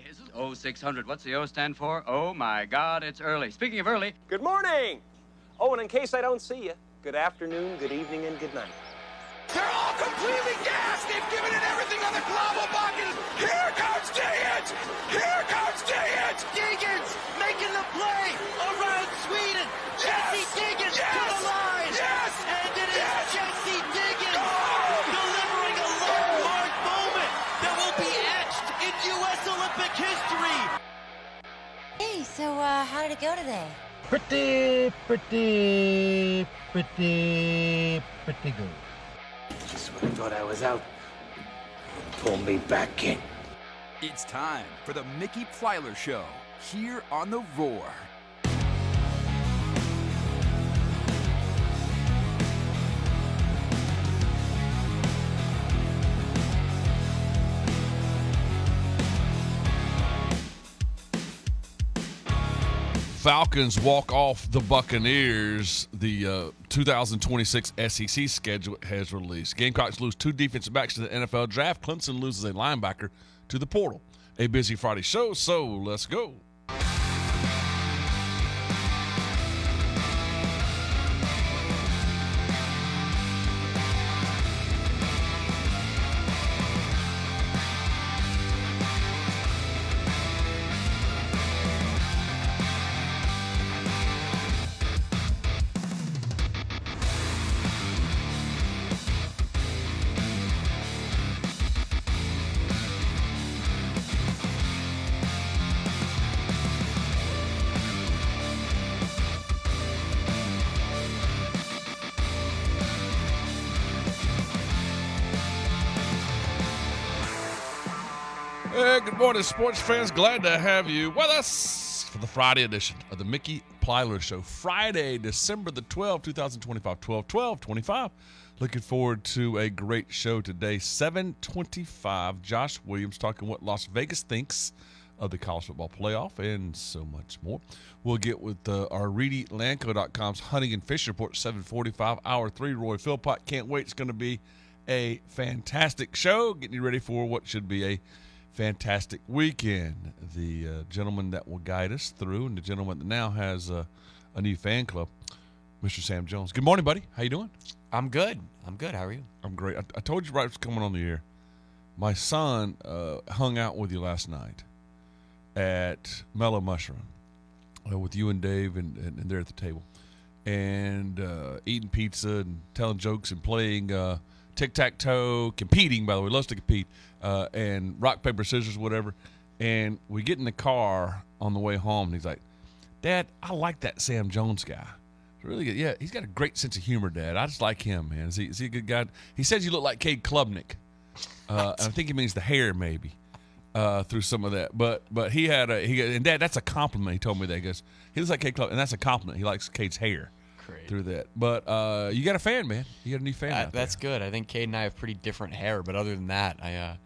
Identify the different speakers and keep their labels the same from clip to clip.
Speaker 1: Oh, 600. What's the O stand for? Oh, my God, it's early. Speaking of early.
Speaker 2: Good morning. Oh, and in case I don't see you, good afternoon, good evening, and good night.
Speaker 3: They're all completely gassed. They've given it everything on the Globalbakken. Here comes Degens. Here comes Degens.
Speaker 4: Degens making the play around Sweden. Jesse Degens to the line.
Speaker 3: Yes.
Speaker 4: And it is Jesse Degens delivering a landmark moment that will be etched in U.S. Olympic history.
Speaker 5: Hey, so how did it go today?
Speaker 6: Pretty good.
Speaker 2: Just when I thought I was out, pull me back in.
Speaker 7: It's time for the Mickey Plyler Show here on The Roar.
Speaker 8: Falcons walk off the Buccaneers. The 2026 SEC schedule has released. Gamecocks lose 2 defensive backs to the NFL draft. Clemson loses a linebacker to the portal. A busy Friday show, so let's go. Hey, good morning, sports fans. Glad to have you with us for the Friday edition of the Mickey Plyler Show. Friday, December the 12th, 2025, 12/12/25. Looking forward to a great show today. 7:25, Josh Williams talking what Las Vegas thinks of the college football playoff and so much more. We'll get with our ReedyLandco.com's hunting and fishing report, 7:45, hour 3. Roy Philpott, can't wait. It's going to be a fantastic show. Getting you ready for what should be a fantastic weekend. The gentleman that will guide us through, and the gentleman that now has a new fan club, Mr. Sam Jones. Good morning, buddy. How you doing?
Speaker 9: I'm good. How are you?
Speaker 8: I'm great. I told you right was coming on the air. My son hung out with you last night at Mellow Mushroom with you and Dave and there at the table, and eating pizza and telling jokes and playing tic-tac-toe, competing, by the way, loves to compete, and rock, paper, scissors, whatever. And we get in the car on the way home, and he's like, Dad, I like that Sam Jones guy. Really good. Yeah, he's got a great sense of humor, Dad. I just like him, man. Is he a good guy? He says you look like Cade Klubnik. And I think he means the hair, maybe, through some of that. But he had and Dad, that's a compliment. He told me that. He goes, he looks like Cade Klubnik, and that's a compliment. He likes Cade's hair.
Speaker 9: Great.
Speaker 8: Through that. But you got a fan, man. You got a new fan out there.
Speaker 9: That's good. I think Cade and I have pretty different hair, but other than that,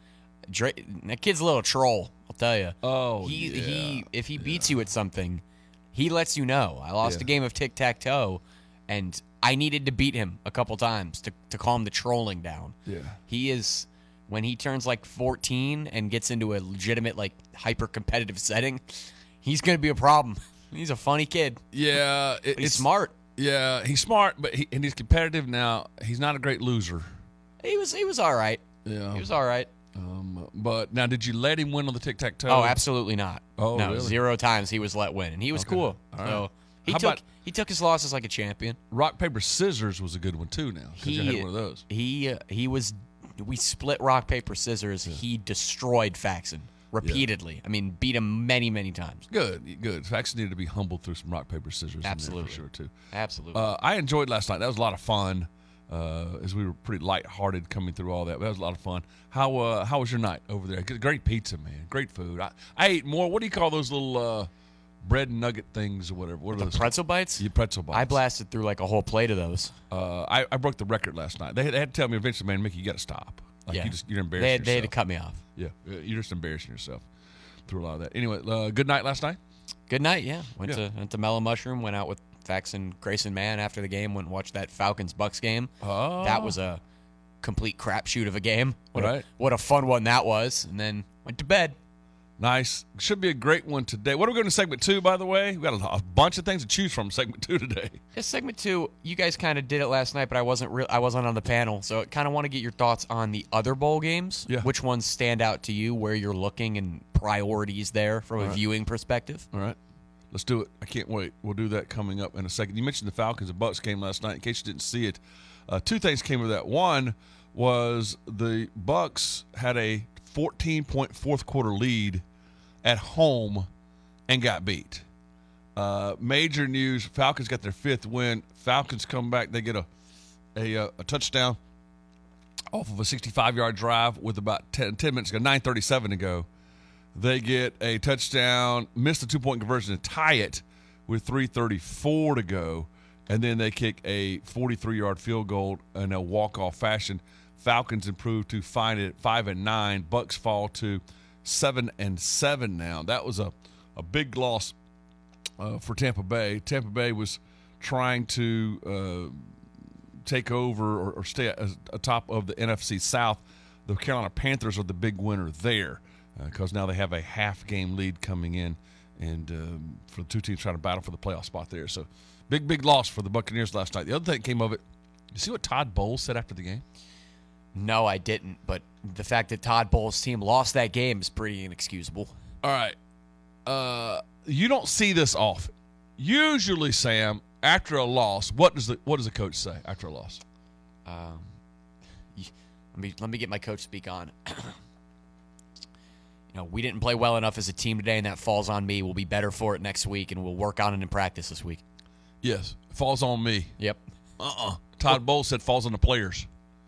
Speaker 9: that kid's a little troll, I'll tell you.
Speaker 8: Oh,
Speaker 9: if he beats you at something, he lets you know. I lost a game of tic-tac-toe, and I needed to beat him a couple times to calm the trolling down.
Speaker 8: Yeah.
Speaker 9: He is, when he turns like 14 and gets into a legitimate, like, hyper-competitive setting, he's going to be a problem. He's a funny kid.
Speaker 8: Yeah.
Speaker 9: He's smart.
Speaker 8: Yeah, he's smart, but he's competitive now. He's not a great loser.
Speaker 9: He was all right.
Speaker 8: Yeah.
Speaker 9: He was all right.
Speaker 8: But now, did you let him win on the tic-tac-toe?
Speaker 9: Oh, absolutely not.
Speaker 8: Oh,
Speaker 9: no,
Speaker 8: really?
Speaker 9: 0 times he was let win, and he was cool.
Speaker 8: All
Speaker 9: So
Speaker 8: right.
Speaker 9: he took his losses like a champion.
Speaker 8: Rock, paper, scissors was a good one too. Now, you had one of those.
Speaker 9: We split rock, paper, scissors. Yeah. He destroyed Faxon repeatedly. Yeah. I mean, beat him many, many times.
Speaker 8: Good. Faxon needed to be humbled through some rock, paper, scissors.
Speaker 9: Absolutely,
Speaker 8: in there for sure too.
Speaker 9: Absolutely.
Speaker 8: I enjoyed last night. That was a lot of fun. As we were pretty lighthearted coming through all that. But that was a lot of fun. How was your night over there? Great pizza, man. Great food. I ate more. What do you call those little bread nugget things or whatever? What are those?
Speaker 9: Pretzel bites?
Speaker 8: Yeah, pretzel bites.
Speaker 9: I blasted through like a whole plate of those.
Speaker 8: I broke the record last night. They had to tell me eventually, man, Mickey, you got to stop. Like you're embarrassing yourself.
Speaker 9: They had to cut me off.
Speaker 8: Yeah, you're just embarrassing yourself through a lot of that. Anyway, good night last night?
Speaker 9: Good night, yeah. Went to Mellow Mushroom, went out with Faxon, Grayson Mann after the game, went and watched that Falcons-Bucks game.
Speaker 8: Oh.
Speaker 9: That was a complete crapshoot of a game.
Speaker 8: What a
Speaker 9: fun one that was. And then went to bed.
Speaker 8: Nice. Should be a great one today. What are we going to segment 2, by the way? We got a bunch of things to choose from segment 2 today.
Speaker 9: Yeah, segment 2, you guys kind of did it last night, but I wasn't on the panel, so I kind of want to get your thoughts on the other bowl games.
Speaker 8: Yeah.
Speaker 9: Which ones stand out to you, where you're looking, and priorities there from a viewing perspective?
Speaker 8: All right. Let's do it. I can't wait. We'll do that coming up in a second. You mentioned the Falcons and Bucks game last night. In case you didn't see it, 2 things came of that. One was the Bucks had a 14-point fourth-quarter lead at home and got beat. Major news, Falcons got their 5th win. Falcons come back. They get a touchdown off of a 65-yard drive with about 10 minutes ago, 9:37 to go. They get a touchdown, miss the 2-point conversion to tie it with 3:34 to go, and then they kick a 43-yard field goal in a walk-off fashion. Falcons improve to 5-9. Bucks fall to 7-7 now. That was a big loss for Tampa Bay. Tampa Bay was trying to take over or stay atop of the NFC South. The Carolina Panthers are the big winner there because now they have a half-game lead coming in, and for the 2 teams trying to battle for the playoff spot there. So big loss for the Buccaneers last night. The other thing that came of it, you see what Todd Bowles said after the game?
Speaker 9: No, I didn't, but the fact that Todd Bowles' team lost that game is pretty inexcusable.
Speaker 8: All right. You don't see this often. Usually, Sam, after a loss, what does the coach say after a loss?
Speaker 9: Let me get my coach to speak on. We didn't play well enough as a team today, and that falls on me. We'll be better for it next week, and we'll work on it in practice this week.
Speaker 8: Yes, falls on me.
Speaker 9: Yep.
Speaker 8: Todd Bowles said falls on the players.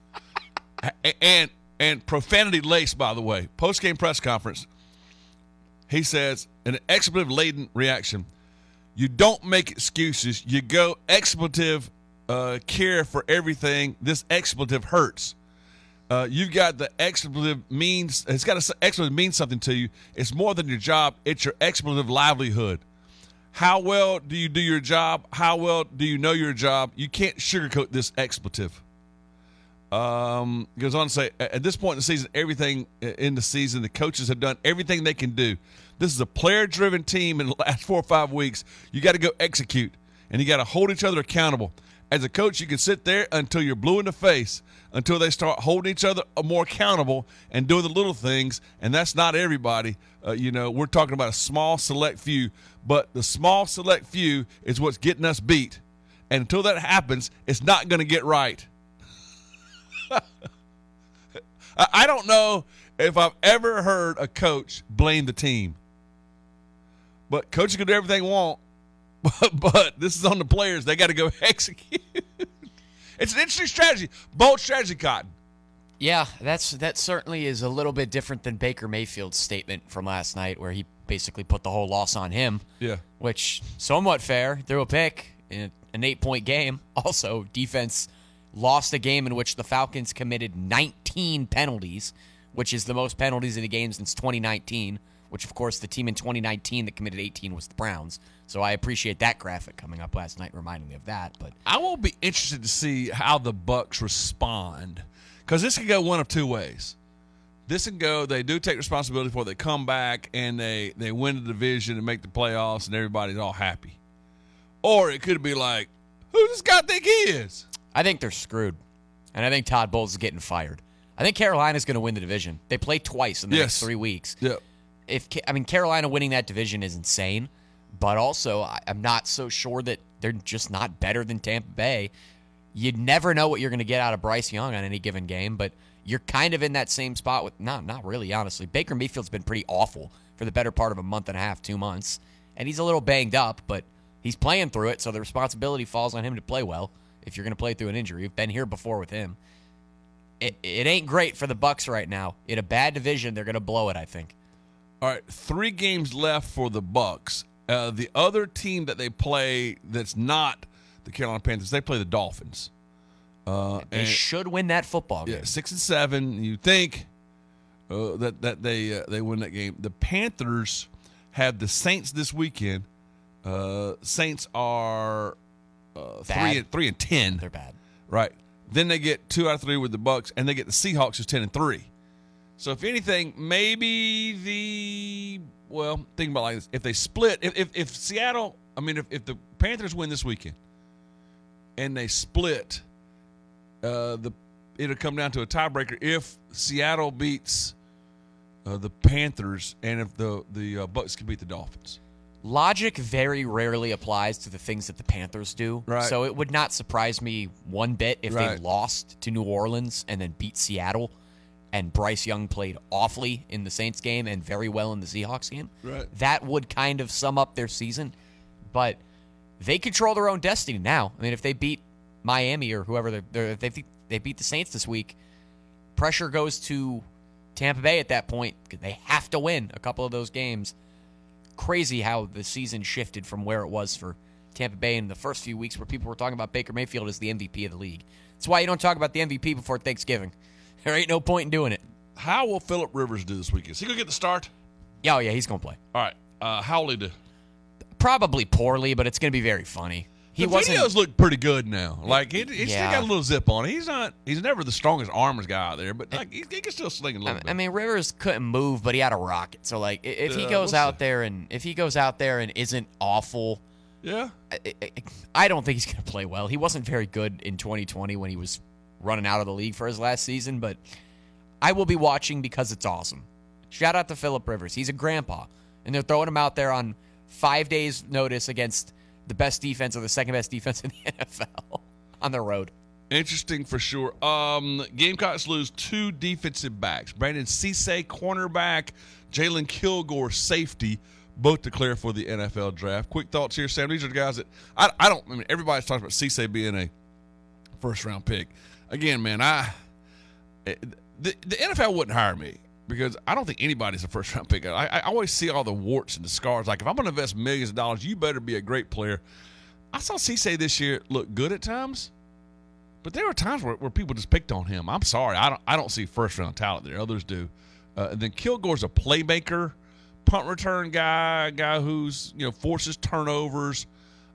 Speaker 8: And profanity laced, by the way. Post-game press conference, he says, in an expletive-laden reaction, you don't make excuses. You go expletive care for everything. This expletive hurts. You've got the expletive means. It's got to expletive mean something to you. It's more than your job. It's your expletive livelihood. How well do you do your job? How well do you know your job? You can't sugarcoat this expletive. Goes on to say, at this point in the season, everything in the season, the coaches have done everything they can do. This is a player-driven team in the last 4 or 5 weeks. You got to go execute, and you got to hold each other accountable. As a coach, you can sit there until you're blue in the face, until they start holding each other more accountable and doing the little things, and that's not everybody. We're talking about a small, select few, but the small, select few is what's getting us beat. And until that happens, it's not going to get right. I don't know if I've ever heard a coach blame the team. But coaches can do everything they want. But this is on the players. They got to go execute. It's an interesting strategy. Bold strategy, Cotton.
Speaker 9: Yeah, that certainly is a little bit different than Baker Mayfield's statement from last night, where he basically put the whole loss on him.
Speaker 8: Yeah.
Speaker 9: Which, somewhat fair. Threw a pick in an 8-point game. Also, defense lost a game in which the Falcons committed 19 penalties, which is the most penalties in a game since 2019, which, of course, the team in 2019 that committed 18 was the Browns. So I appreciate that graphic coming up last night reminding me of that. But
Speaker 8: I will be interested to see how the Bucs respond, because this can go one of 2 ways. This can go, they do take responsibility for it, they come back and they win the division and make the playoffs and everybody's all happy. Or it could be like, who does this guy think he is?
Speaker 9: I think they're screwed, and I think Todd Bowles is getting fired. I think Carolina's going to win the division. They play twice in the next 3 weeks.
Speaker 8: Yeah.
Speaker 9: Carolina winning that division is insane, but also I'm not so sure that they're just not better than Tampa Bay. You never know what you're going to get out of Bryce Young on any given game, but you're kind of in that same spot with not really, honestly. Baker Mayfield's been pretty awful for the better part of a month and a half, 2 months, and he's a little banged up, but he's playing through it, so the responsibility falls on him to play well. If you're going to play through an injury, you've been here before with him. It ain't great for the Bucs right now. In a bad division, they're going to blow it, I think.
Speaker 8: All right, 3 games left for the Bucs. The other team that they play that's not the Carolina Panthers, they play the Dolphins.
Speaker 9: They should win that football game.
Speaker 8: Yeah, 6-7. You think that they win that game? The Panthers have the Saints this weekend. Saints are 3-10.
Speaker 9: They're bad.
Speaker 8: Right. Then they get 2 out of 3 with the Bucs, and they get the Seahawks who's 10-3. So if anything, maybe think about it like this. If they split, if Seattle, if the Panthers win this weekend and they split, it'll come down to a tiebreaker if Seattle beats the Panthers and if the Bucks can beat the Dolphins.
Speaker 9: Logic very rarely applies to the things that the Panthers do.
Speaker 8: Right.
Speaker 9: So it would not surprise me one bit if they lost to New Orleans and then beat Seattle, and Bryce Young played awfully in the Saints game and very well in the Seahawks game.
Speaker 8: Right.
Speaker 9: That would kind of sum up their season. But they control their own destiny now. I mean, if they beat Miami or whoever, if they beat the Saints this week, pressure goes to Tampa Bay at that point. They have to win a couple of those games. Crazy how the season shifted from where it was for Tampa Bay in the first few weeks where people were talking about Baker Mayfield as the MVP of the league. That's why you don't talk about the MVP before Thanksgiving. There ain't no point in doing it.
Speaker 8: How will Phillip Rivers do this weekend? Is he going to get the start?
Speaker 9: Oh, yeah, he's going to play.
Speaker 8: All right. How will he do?
Speaker 9: Probably poorly, but it's going to be very funny.
Speaker 8: Videos look pretty good now. Like he's still
Speaker 9: Yeah.
Speaker 8: got a little zip on it. He's never the strongest arms guy out there, but like he can still sling a little bit.
Speaker 9: I mean, Rivers couldn't move, but he had a rocket. So like, if he goes
Speaker 8: we'll
Speaker 9: out
Speaker 8: see.
Speaker 9: there and isn't awful,
Speaker 8: Yeah.
Speaker 9: I don't think he's going to play well. He wasn't very good in 2020 when he was running out of the league for his last season, but I will be watching because it's awesome. Shout out to Phillip Rivers. He's a grandpa, and they're throwing him out there on 5 days' notice against the best defense or the second best defense in the NFL on the road.
Speaker 8: Interesting for sure. Gamecocks lose 2 defensive backs. Brandon Cisse, cornerback, Jalen Kilgore, safety, both declare for the NFL draft. Quick thoughts here, Sam. These are the guys that everybody's talking about Cisse being a first-round pick. Again, man, the NFL wouldn't hire me because I don't think anybody's a first-round pick. I always see all the warts and the scars. Like, if I'm going to invest millions of dollars, you better be a great player. I saw Cisse this year look good at times, but there were times where people just picked on him. I'm sorry. I don't see first-round talent there. Others do. And then Kilgore's a playmaker, punt return guy who's, forces turnovers.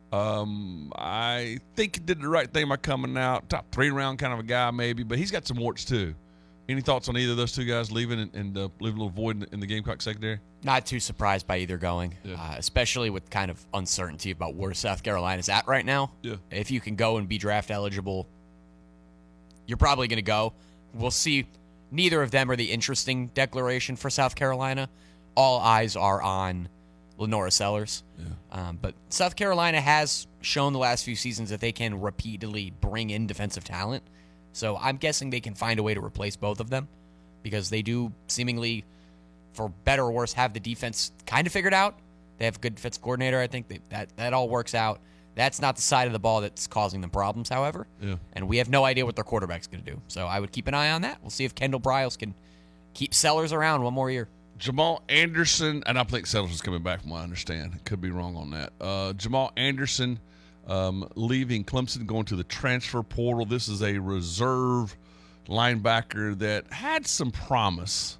Speaker 8: I think he did the right thing by coming out. Top 3-round kind of a guy maybe, but he's got some warts too. Any thoughts on either of those two guys leaving and leaving a little void in the Gamecock secondary?
Speaker 9: Not too surprised by either going, especially with kind of uncertainty about where South Carolina's at right now.
Speaker 8: Yeah.
Speaker 9: If you can go and be draft eligible, you're probably going to go. We'll see. Neither of them are the interesting declaration for South Carolina. All eyes are on Lenora Sellers.
Speaker 8: Yeah.
Speaker 9: But South Carolina has shown the last few seasons that they can repeatedly bring in defensive talent. So I'm guessing they can find a way to replace both of them because they do seemingly, for better or worse, have the defense kind of figured out. They have a good defense coordinator. I think that all works out. That's not the side of the ball that's causing them problems, however.
Speaker 8: Yeah.
Speaker 9: And we have no idea what their quarterback's going to do. So I would keep an eye on that. We'll see if Kendall Briles can keep Sellers around one more year.
Speaker 8: Jamal Anderson, and I think Sellers is coming back from what I understand. Could be wrong on that. Jamal Anderson leaving Clemson, going to the transfer portal. This is a reserve linebacker that had some promise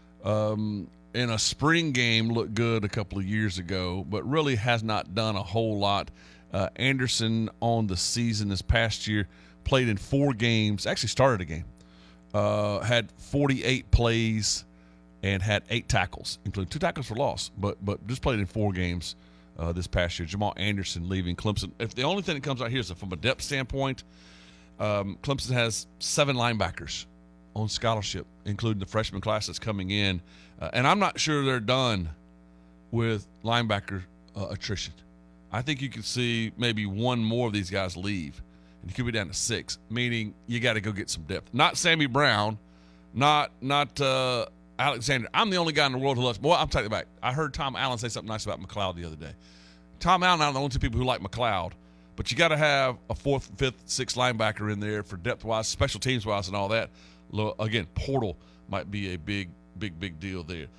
Speaker 8: in a spring game, looked good a couple of years ago, but really has not done a whole lot. Anderson on the season this past year played in 4 games, actually started a game, had 48 plays, and had 8 tackles, including 2 tackles for loss, but just played in 4 games this past year. Jamal Anderson leaving Clemson. If the only thing that comes out here is that from a depth standpoint, Clemson has 7 linebackers on scholarship, including the freshman class that's coming in. And I'm not sure they're done with linebacker attrition. I think you could see maybe 1 more of these guys leave, and you could be down to 6, meaning you got to go get some depth. Not Sammy Brown, not Alexander. I'm the only guy in the world who loves. Well, I'm taking it back. I heard Tom Allen say something nice about McLeod the other day. Tom Allen, I'm the only 2 people who like McLeod, but you got to have a 4th, 5th, 6th linebacker in there for depth-wise, special teams-wise, and all that. Again, portal might be a big deal there.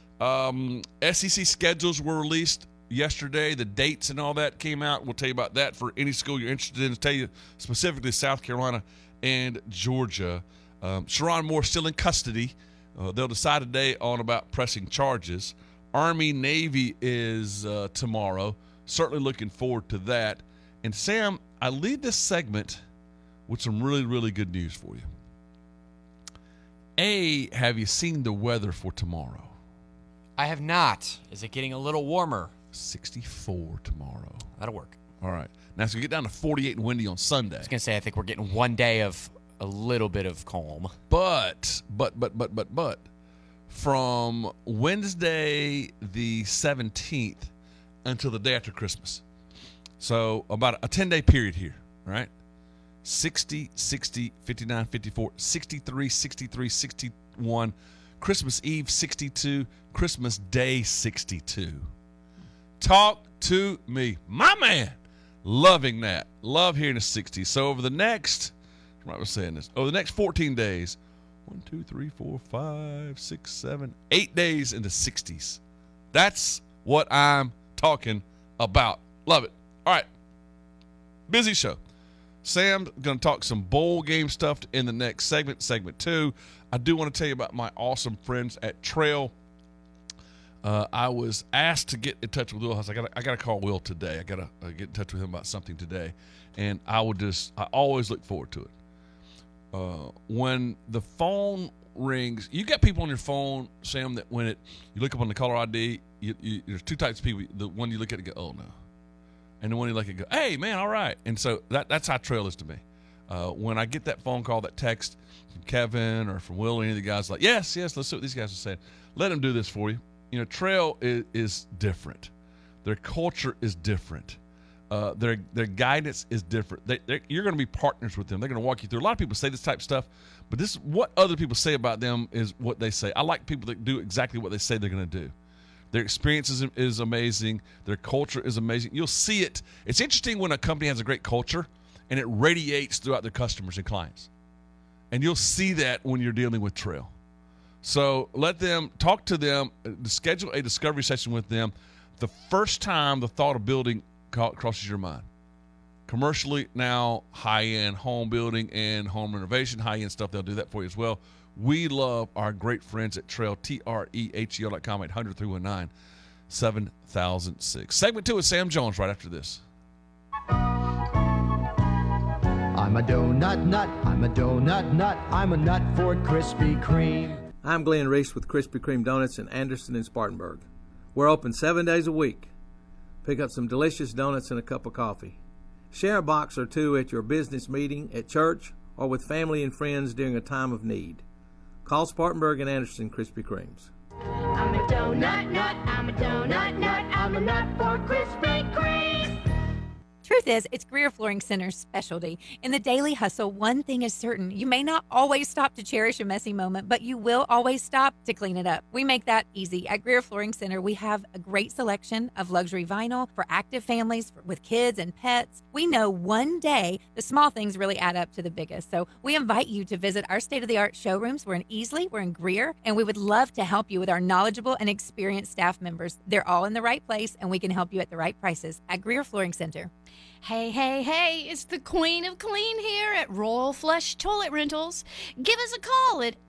Speaker 8: SEC schedules were released yesterday. The dates and all that came out. We'll tell you about that for any school you're interested in. To tell you specifically South Carolina and Georgia. Sharon Moore still in custody. They'll decide today on about pressing charges. Army-Navy is tomorrow. Certainly looking forward to that. And, Sam, I leave this segment with some really, really good news for you. A, have you seen the weather for tomorrow?
Speaker 9: I have not. Is it getting a little warmer?
Speaker 8: 64 tomorrow.
Speaker 9: That'll work.
Speaker 8: All right. Now it's going to get down to 48 and windy on Sunday.
Speaker 9: I was going to say, I think we're getting one day of a little bit of calm.
Speaker 8: But, from Wednesday the 17th until the day after Christmas. So about a 10-day period here, right? 60, 60, 59, 54, 63, 63, 61, Christmas Eve 62, Christmas Day 62. Talk to me. My man. Loving that. Love hearing the 60s. So over the next, I was saying this, over the next 14 days, 1, 2, 3, 4, 5, 6, 7, 8 days in the 60s. That's what I'm talking about. Love it. All right. Busy show. Sam's going to talk some bowl game stuff in the next segment, segment 2. I do want to tell you about my awesome friends at Trail. I was asked to get in touch with Will. I got to call Will today. I got to get in touch with him about something today, and I always look forward to it. When the phone rings, you got people on your phone, Sam, that when you look up on the caller ID, there's two types of people. The one you look at and go, oh no, and the one you look at and go, hey man, all right. And so that's how Trail is to me. When I get that phone call, that text from Kevin or from Will or any of the guys, like yes, let's see what these guys are saying. Let them do this for you. You know, Trail is different. Their culture is different. Their guidance is different. You're going to be partners with them. They're going to walk you through. A lot of people say this type of stuff, but this what other people say about them is what they say. I like people that do exactly what they say they're going to do. Their experience is amazing. Their culture is amazing. You'll see it. It's interesting when a company has a great culture and it radiates throughout their customers and clients. And you'll see that when you're dealing with Trail. So let them talk to them, schedule a discovery session with them the first time the thought of building crosses your mind. Commercially now, high-end home building and home renovation, high-end stuff, they'll do that for you as well. We love our great friends at Trail, TREHEL.com, 800-319-7006. Segment 2 with Sam Jones right after this.
Speaker 6: I'm a donut nut, I'm a donut nut, I'm a nut for Krispy Kreme.
Speaker 10: I'm Glenn Reese with Krispy Kreme Donuts in Anderson and Spartanburg. We're open 7 days a week. Pick up some delicious donuts and a cup of coffee. Share a box or two at your business meeting, at church, or with family and friends during a time of need. Call Spartanburg and Anderson Krispy Kremes.
Speaker 11: I'm a donut nut, I'm a donut nut, I'm a nut for Krispy Kreme.
Speaker 12: Truth is, it's Greer Flooring Center's specialty. In the daily hustle, one thing is certain. You may not always stop to cherish a messy moment, but you will always stop to clean it up. We make that easy. At Greer Flooring Center, we have a great selection of luxury vinyl for active families with kids and pets. We know one day the small things really add up to the biggest. So we invite you to visit our state-of-the-art showrooms. We're in Easley, we're in Greer, and we would love to help you with our knowledgeable and experienced staff members. They're all in the right place, and we can help you at the right prices at Greer Flooring Center.
Speaker 13: Hey, hey, hey, it's the Queen of Clean here at Royal Flush Toilet Rentals. Give us a call at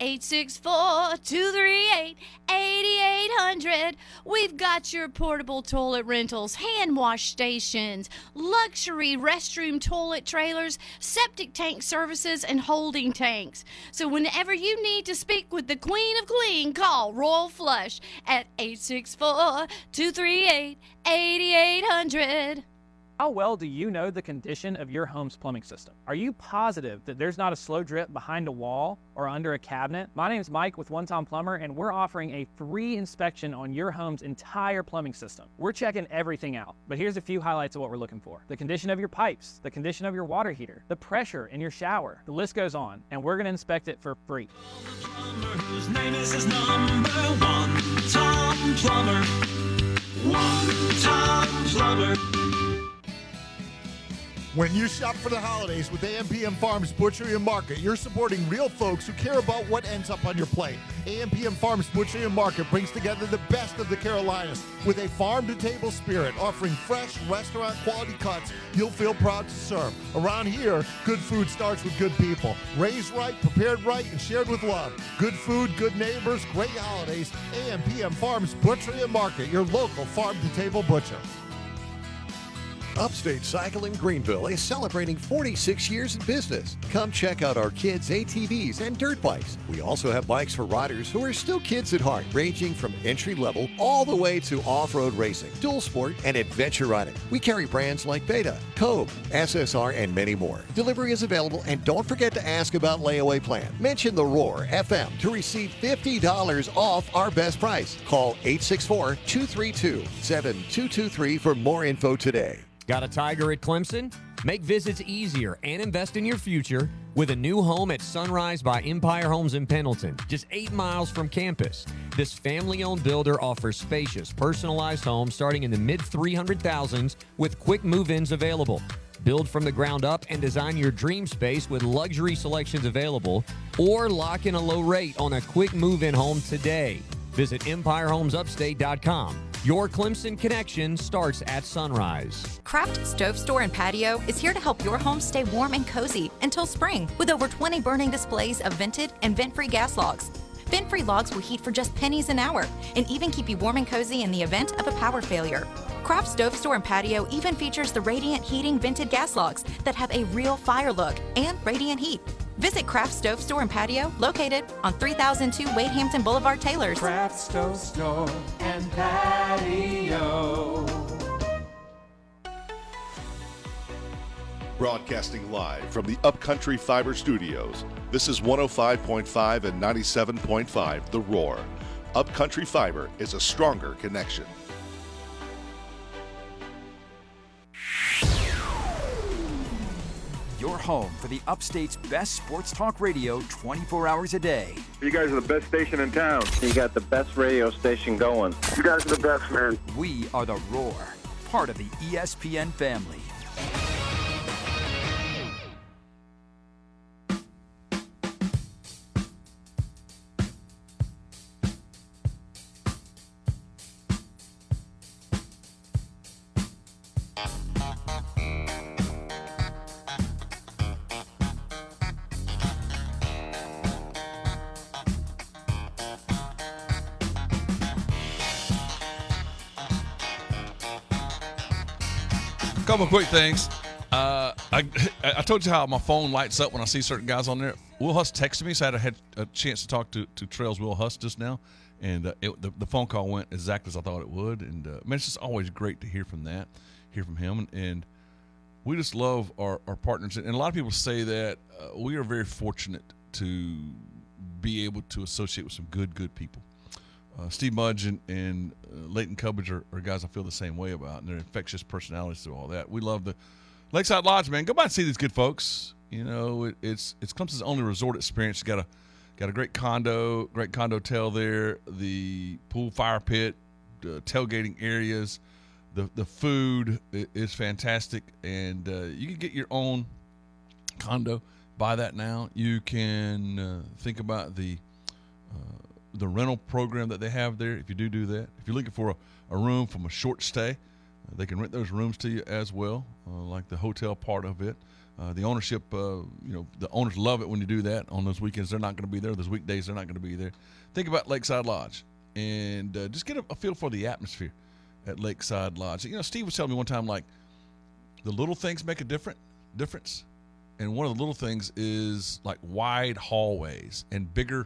Speaker 13: 864-238-8800. We've got your portable toilet rentals, hand wash stations, luxury restroom toilet trailers, septic tank services, and holding tanks. So whenever you need to speak with the Queen of Clean, call Royal Flush at 864-238-8800.
Speaker 14: How well do you know the condition of your home's plumbing system? Are you positive that there's not a slow drip behind a wall or under a cabinet? My name is Mike with One Time Plumber, and we're offering a free inspection on your home's entire plumbing system. We're checking everything out, but here's a few highlights of what we're looking for. The condition of your pipes, the condition of your water heater, the pressure in your shower. The list goes on, and we're going to inspect it for free.
Speaker 3: Whose name is his number one, Tom Plumber. One Tom Plumber.
Speaker 15: When you shop for the holidays with AMPM Farms Butchery and Market, you're supporting real folks who care about what ends up on your plate. AMPM Farms Butchery and Market brings together the best of the Carolinas with a farm-to-table spirit, offering fresh, restaurant-quality cuts you'll feel proud to serve. Around here, good food starts with good people. Raised right, prepared right, and shared with love. Good food, good neighbors, great holidays. AMPM Farms Butchery and Market, your local farm-to-table butcher.
Speaker 16: Upstate Cycle in Greenville is celebrating 46 years in business. Come check out our kids' ATVs and dirt bikes. We also have bikes for riders who are still kids at heart, ranging from entry level all the way to off-road racing, dual sport, and adventure riding. We carry brands like Beta, Cove, SSR, and many more. Delivery is available, and don't forget to ask about layaway plan. Mention the Roar FM to receive $50 off our best price. Call 864-232-7223 for more info today.
Speaker 17: Got a Tiger at Clemson? Make visits easier and invest in your future with a new home at Sunrise by Empire Homes in Pendleton, just 8 miles from campus. This family-owned builder offers spacious, personalized homes starting in the mid-300,000s with quick move-ins available. Build from the ground up and design your dream space with luxury selections available, or lock in a low rate on a quick move-in home today. Visit EmpireHomesUpstate.com. Your Clemson connection starts at Sunrise.
Speaker 18: Craft Stove Store and Patio is here to help your home stay warm and cozy until spring with over 20 burning displays of vented and vent-free gas logs. Vent-free logs will heat for just pennies an hour and even keep you warm and cozy in the event of a power failure. Craft Stove Store and Patio even features the Radiant Heating vented gas logs that have a real fire look and radiant heat. Visit Craft Stove Store and Patio, located on 3002 Wade Hampton Boulevard, Taylors.
Speaker 3: Craft Stove Store and Patio.
Speaker 19: Broadcasting live from the Upcountry Fiber Studios. This is 105.5 and 97.5 The Roar. Upcountry Fiber is a stronger connection.
Speaker 7: Your home for the Upstate's best sports talk radio 24 hours a day.
Speaker 20: You guys are the best station in town. You got the best radio station going. You guys are the best, man.
Speaker 7: We are the Roar, part of the ESPN family.
Speaker 8: Couple of quick things. I told you how my phone lights up when I see certain guys on there. Will Huss texted me, so I had a chance to talk to Trail's Will Huss just now, and the phone call went exactly as I thought it would. And man, it's just always great to hear from him, and we just love our partners. And a lot of people say that we are very fortunate to be able to associate with some good people. Steve Mudge and Leighton Cubbage are guys I feel the same way about, and they're infectious personalities through all that. We love the Lakeside Lodge, man. Go by and see these good folks. You know, it's Clemson's only resort experience. Got a great condo hotel there, the pool, fire pit, tailgating areas. The food is fantastic, and you can get your own condo. Buy that now. You can think about the rental program that they have there. If you do that, if you're looking for a room from a short stay, they can rent those rooms to you as well, like the hotel part of it. The ownership, the owners love it when you do that. On those weekends, they're not going to be there. Those weekdays, they're not going to be there. Think about Lakeside Lodge, and just get a feel for the atmosphere at Lakeside Lodge. You know, Steve was telling me one time, like, the little things make a difference, and one of the little things is like wide hallways and bigger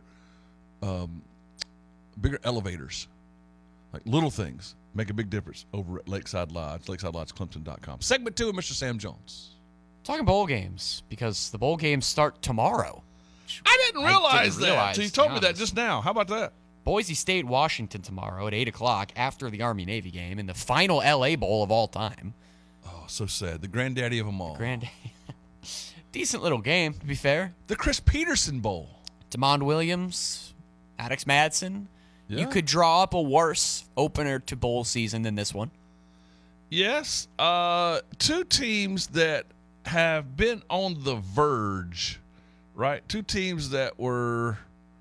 Speaker 8: elevators. Like little things make a big difference over at Lakeside Lodge, lakesidelodgeclemson.com. Segment 2 of Mr. Sam Jones.
Speaker 9: Talking bowl games, because the bowl games start tomorrow.
Speaker 8: I didn't realize that. So you told me that just now. How about that?
Speaker 9: Boise State, Washington tomorrow at 8 o'clock after the Army-Navy game in the final L.A. Bowl of all time.
Speaker 8: Oh, so sad. The granddaddy of them all.
Speaker 9: Decent little game, to be fair.
Speaker 8: The Chris Peterson Bowl.
Speaker 9: DeMond Williams, Maddox Madsen.
Speaker 8: Yeah.
Speaker 9: You could draw up a worse opener to bowl season than this one.
Speaker 8: Yes. Two teams that have been on the verge, right? Two teams that were,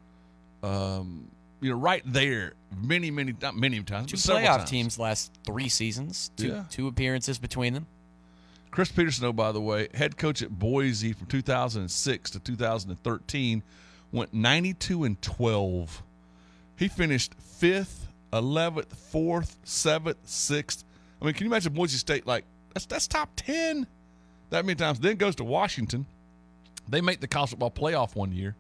Speaker 8: right there not many times,
Speaker 9: Two
Speaker 8: but several
Speaker 9: playoff
Speaker 8: times.
Speaker 9: teams last 3 seasons. Two appearances between them.
Speaker 8: Chris Peterson, oh, by the way, head coach at Boise from 2006 to 2013, went 92-12. He finished 5th, 11th, 4th, 7th, 6th. I mean, can you imagine Boise State, like, That's top 10 that many times. Then goes to Washington. They make the college football playoff one year.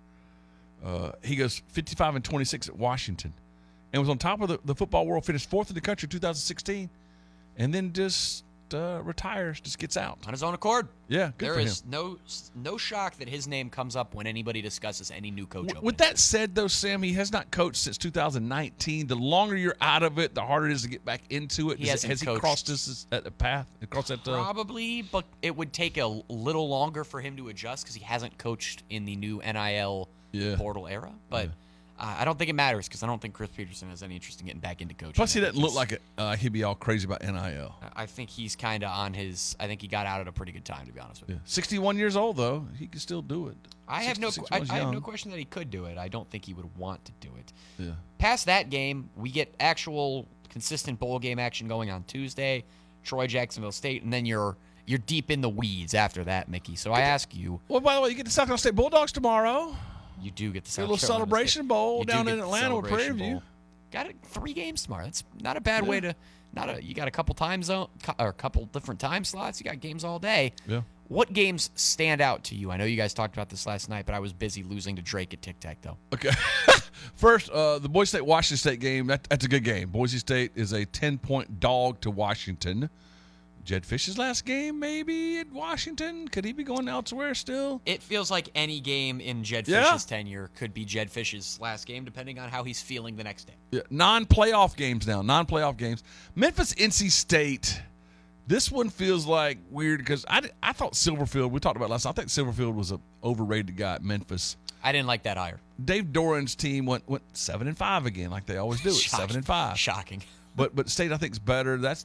Speaker 8: He goes 55-26 at Washington, and was on top of the football world. Finished 4th in the country in 2016, and then just retires, just gets out
Speaker 9: on his own accord.
Speaker 8: Yeah, good
Speaker 9: there
Speaker 8: for
Speaker 9: is
Speaker 8: him.
Speaker 9: no shock that his name comes up when anybody discusses any new coach.
Speaker 8: With that said, though, Sam, he has not coached since 2019. The longer you're out of it, the harder it is to get back into it. Has he crossed this path?
Speaker 9: Probably, but it would take a little longer for him to adjust because he hasn't coached in the new NIL portal era. But I don't think it matters because I don't think Chris Peterson has any interest in getting back into coaching.
Speaker 8: Plus, he doesn't look like he'd be all crazy about NIL.
Speaker 9: I think he's kind of on his. I think he got out at a pretty good time, to be honest with you.
Speaker 8: 61 years old, though. He can still do it.
Speaker 9: I have no question that he could do it. I don't think he would want to do it.
Speaker 8: Yeah.
Speaker 9: Past that game, we get actual consistent bowl game action going on Tuesday. Troy, Jacksonville State, and then you're deep in the weeds after that, Mickey. So I ask you.
Speaker 8: Well, by the way, you get the South Carolina State Bulldogs tomorrow.
Speaker 9: You do get the
Speaker 8: South Carolina Celebration Bowl down in Atlanta with Prairie View.
Speaker 9: Got 3 games tomorrow. That's not a bad way to. You got a couple time zone or a couple different time slots. You got games all day.
Speaker 8: Yeah.
Speaker 9: What games stand out to you? I know you guys talked about this last night, but I was busy losing to Drake at Tic-Tac-Toe.
Speaker 8: Okay. First, the Boise State-Washington State game, that's a good game. Boise State is a 10-point dog to Washington. Jed Fish's last game, maybe, at Washington? Could he be going elsewhere still?
Speaker 9: It feels like any game in Jed Fish's tenure could be Jed Fish's last game, depending on how he's feeling the next day.
Speaker 8: Yeah, non-playoff games now. Non-playoff games. Memphis, NC State. This one feels like weird because I thought Silverfield, we talked about last night, I think Silverfield was an overrated guy at Memphis.
Speaker 9: I didn't like that hire.
Speaker 8: Dave Doran's team went 7-5 again, like they always do. 7-5.
Speaker 9: Shocking.
Speaker 8: But State, I think, is better. That's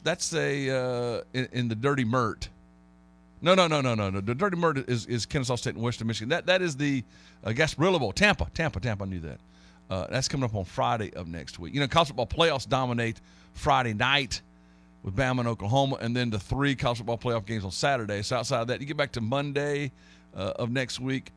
Speaker 8: a in the Dirty Mert. No. The Dirty Mert is Kennesaw State and Western Michigan. That is the Gasparilla Bowl. Tampa. I knew that. That's coming up on Friday of next week. You know, college football playoffs dominate Friday night with Bama and Oklahoma, and then the 3 college football playoff games on Saturday. So outside of that, you get back to Monday of next week.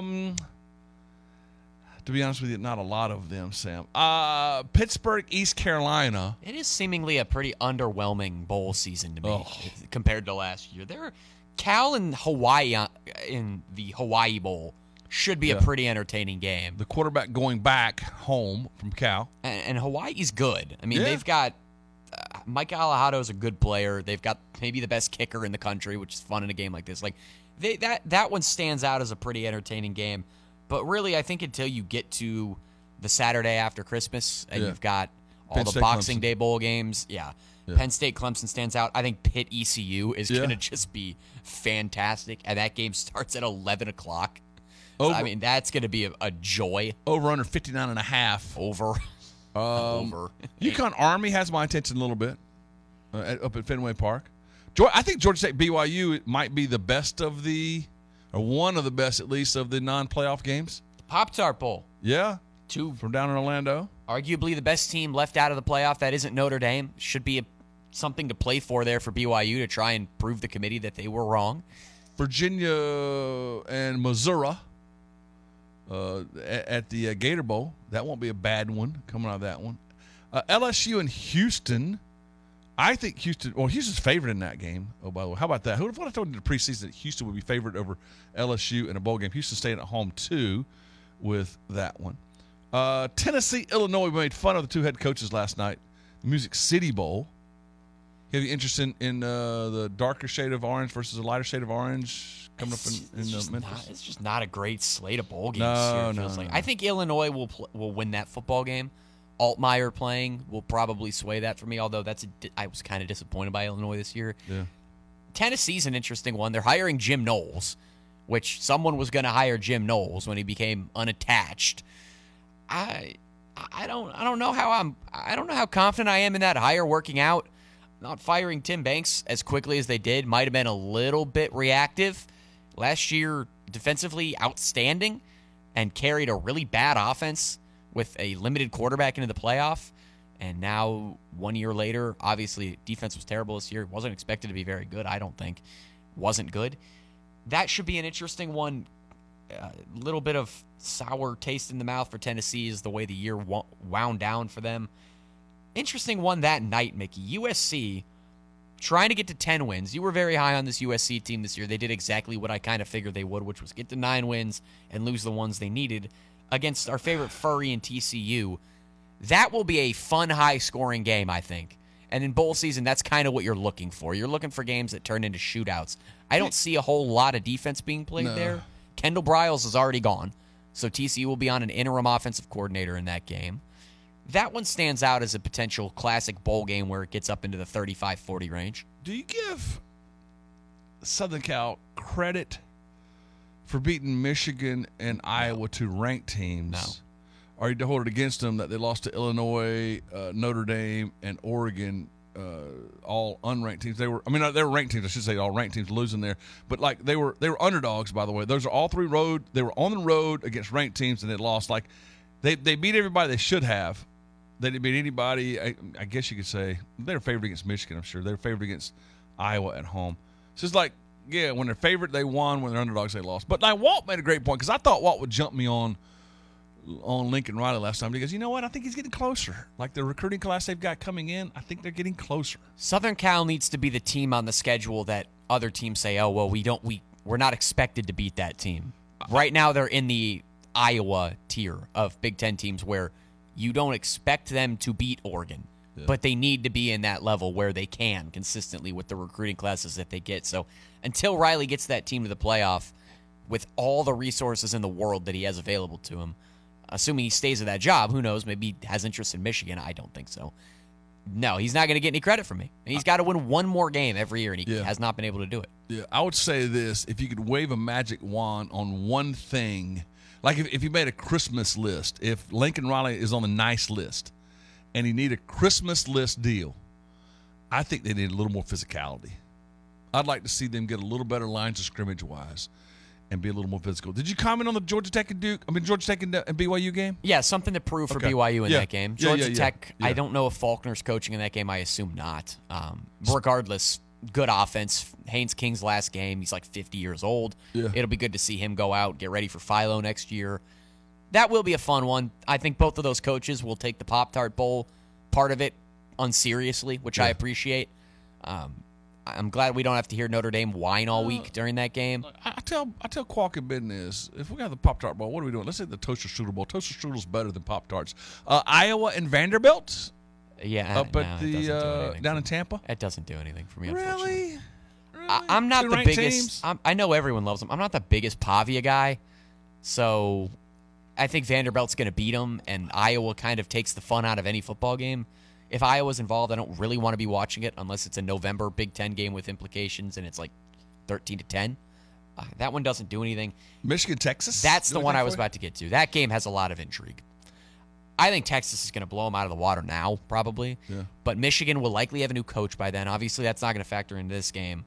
Speaker 8: To be honest with you, not a lot of them, Sam. Pittsburgh, East Carolina.
Speaker 9: It is seemingly a pretty underwhelming bowl season to me compared to last year. Cal and Hawaii in the Hawaii Bowl should be a pretty entertaining game.
Speaker 8: The quarterback going back home from Cal.
Speaker 9: And Hawaii's good. I mean, they've got Mike Alejado is a good player. They've got maybe the best kicker in the country, which is fun in a game like this. Like that one stands out as a pretty entertaining game. But really, I think until you get to the Saturday after Christmas and you've got all
Speaker 8: Penn
Speaker 9: the
Speaker 8: State,
Speaker 9: Boxing
Speaker 8: Clemson.
Speaker 9: Day bowl games, Penn State, Clemson stands out. I think Pitt ECU is going to just be fantastic, and that game starts at 11 o'clock. So, I mean, that's going to be a joy.
Speaker 8: Over under 59.5.
Speaker 9: Over. Over.
Speaker 8: UConn Army has my attention a little bit up at Fenway Park. I think Georgia State BYU might be the best of or one of the best, at least, of the non-playoff games.
Speaker 9: Pop-Tart Bowl.
Speaker 8: Yeah.
Speaker 9: 2
Speaker 8: from down in Orlando.
Speaker 9: Arguably the best team left out of the playoff that isn't Notre Dame. Should be something to play for there for BYU to try and prove the committee that they were wrong.
Speaker 8: Virginia and Missouri at the Gator Bowl. That won't be a bad one coming out of that one. LSU and Houston. I think Houston's favored in that game. Oh, by the way, how about that? Who would have told you in the preseason that Houston would be favored over LSU in a bowl game? Houston staying at home, too, with that one. Tennessee, Illinois, we made fun of the 2 head coaches last night. Music City Bowl. You have any interest in the darker shade of orange versus the lighter shade of orange coming up in Memphis?
Speaker 9: It's just not a great slate of bowl games.
Speaker 8: No.
Speaker 9: I think Illinois will win that football game. Altmaier playing will probably sway that for me, although I was kind of disappointed by Illinois this year.
Speaker 8: Yeah.
Speaker 9: Tennessee's an interesting one. They're hiring Jim Knowles, which someone was going to hire Jim Knowles when he became unattached. I don't know how confident I am in that hire working out. Not firing Tim Banks as quickly as they did might have been a little bit reactive. Last year, defensively outstanding and carried a really bad offense with a limited quarterback into the playoff. And now, 1 year later, obviously, defense was terrible this year. Wasn't expected to be very good, I don't think. Wasn't good. That should be an interesting one. A little bit of sour taste in the mouth for Tennessee is the way the year wound down for them. Interesting one that night, Mickey. USC trying to get to 10 wins. You were very high on this USC team this year. They did exactly what I kind of figured they would, which was get to 9 wins and lose the ones they needed against our favorite Furry and TCU. That will be a fun, high-scoring game, I think. And in bowl season, that's kind of what you're looking for. You're looking for games that turn into shootouts. I don't see a whole lot of defense being played there. Kendall Briles is already gone, so TCU will be on an interim offensive coordinator in that game. That one stands out as a potential classic bowl game where it gets up into the 35-40 range.
Speaker 8: Do you give Southern Cal credit for beating Michigan and Iowa, two ranked teams?
Speaker 9: No.
Speaker 8: Or you hold it against them that they lost to Illinois, Notre Dame, and Oregon, all unranked teams? They were ranked teams. I should say all ranked teams losing there, but like they were underdogs. By the way, those are all three road. They were on the road against ranked teams and they lost. Like they beat everybody they should have. They didn't beat anybody. I guess you could say they were favored against Michigan. I'm sure they were favored against Iowa at home. So it's like, yeah, when they're favored, they won. When they're underdogs, they lost. But like Walt made a great point because I thought Walt would jump me on Lincoln Riley last time because you know what? I think he's getting closer. Like the recruiting class they've got coming in, I think they're getting closer.
Speaker 9: Southern Cal needs to be the team on the schedule that other teams say, oh well, we're not expected to beat that team. Right now, they're in the Iowa tier of Big Ten teams where you don't expect them to beat Oregon, but they need to be in that level where they can consistently with the recruiting classes that they get. So until Riley gets that team to the playoff with all the resources in the world that he has available to him, assuming he stays at that job, who knows, maybe he has interest in Michigan. I don't think so. No, he's not going to get any credit from me. He's got to win one more game every year, and he has not been able to do it.
Speaker 8: Yeah, I would say this. If you could wave a magic wand on one thing, like if you made a Christmas list, if Lincoln Riley is on the nice list and he need a Christmas list deal, I think they need a little more physicality. I'd like to see them get a little better lines of scrimmage-wise and be a little more physical. Did you comment on the Georgia Tech and BYU game?
Speaker 9: Yeah, something to prove for BYU in that game. Georgia Tech,
Speaker 8: yeah.
Speaker 9: I don't know if Faulkner's coaching in that game. I assume not. Regardless, good offense. Haynes King's last game, he's like 50 years old.
Speaker 8: Yeah.
Speaker 9: It'll be good to see him go out, get ready for Philo next year. That will be a fun one. I think both of those coaches will take the Pop-Tart Bowl part of it unseriously, which I appreciate. I'm glad we don't have to hear Notre Dame whine all week during that game.
Speaker 8: I tell Qualk and Business, if we got the Pop-Tart Bowl, what are we doing? Let's say the Toaster Strudel Bowl. Toaster Strudel's better than Pop-Tarts. Iowa and Vanderbilt?
Speaker 9: Yeah,
Speaker 8: up at the down in Tampa?
Speaker 9: It doesn't do anything for me,
Speaker 8: Really?
Speaker 9: unfortunately. I'm not the biggest. I know everyone loves them. I'm not the biggest Pavia guy, so I think Vanderbilt's going to beat them, and Iowa kind of takes the fun out of any football game. If Iowa's involved, I don't really want to be watching it unless it's a November Big Ten game with implications and it's like 13-10. That one doesn't do anything.
Speaker 8: Michigan, Texas?
Speaker 9: That's the one I was about to get to. That game has a lot of intrigue. I think Texas is going to blow them out of the water now, probably.
Speaker 8: Yeah.
Speaker 9: But Michigan will likely have a new coach by then. Obviously, that's not going to factor into this game.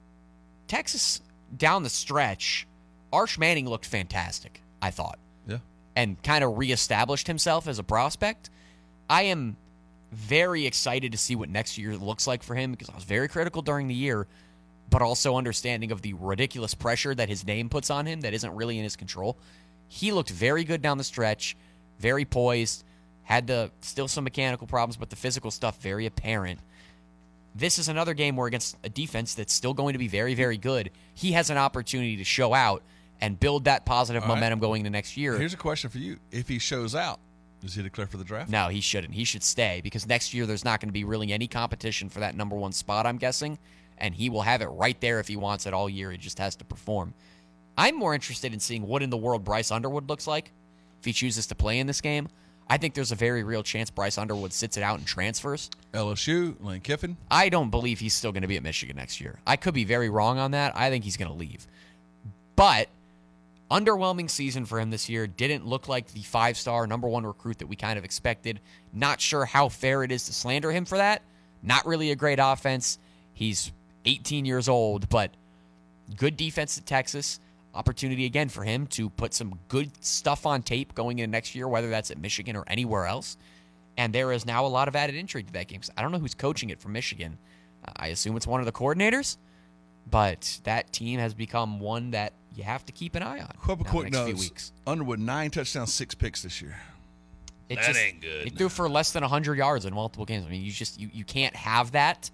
Speaker 9: Texas, down the stretch, Arch Manning looked fantastic, I thought.
Speaker 8: Yeah.
Speaker 9: And kind of reestablished himself as a prospect. I am very excited to see what next year looks like for him because I was very critical during the year, but also understanding of the ridiculous pressure that his name puts on him that isn't really in his control. He looked very good down the stretch, very poised, had still some mechanical problems, but the physical stuff very apparent. This is another game where against a defense that's still going to be very, very good, he has an opportunity to show out and build that positive momentum going into next year.
Speaker 8: Here's a question for you. If he shows out, does he declare for the draft?
Speaker 9: No, he shouldn't. He should stay because next year there's not going to be really any competition for that number one spot, I'm guessing, and he will have it right there if he wants it all year. He just has to perform. I'm more interested in seeing what in the world Bryce Underwood looks like if he chooses to play in this game. I think there's a very real chance Bryce Underwood sits it out and transfers.
Speaker 8: LSU, Lane Kiffin?
Speaker 9: I don't believe he's still going to be at Michigan next year. I could be very wrong on that. I think he's going to leave. But underwhelming season for him this year. Didn't look like the 5-star number one recruit that we kind of expected. Not sure how fair it is to slander him for that. Not really a great offense. He's 18 years old, but good defense at Texas. Opportunity again for him to put some good stuff on tape going into next year, whether that's at Michigan or anywhere else. And there is now a lot of added intrigue to that game. I don't know who's coaching it from Michigan. I assume it's one of the coordinators, but that team has become one that you have to keep an eye on the next few weeks.
Speaker 8: Underwood, 9 touchdowns, 6 picks this year.
Speaker 9: That ain't good. He threw for less than 100 yards in multiple games. I mean, you can't have that.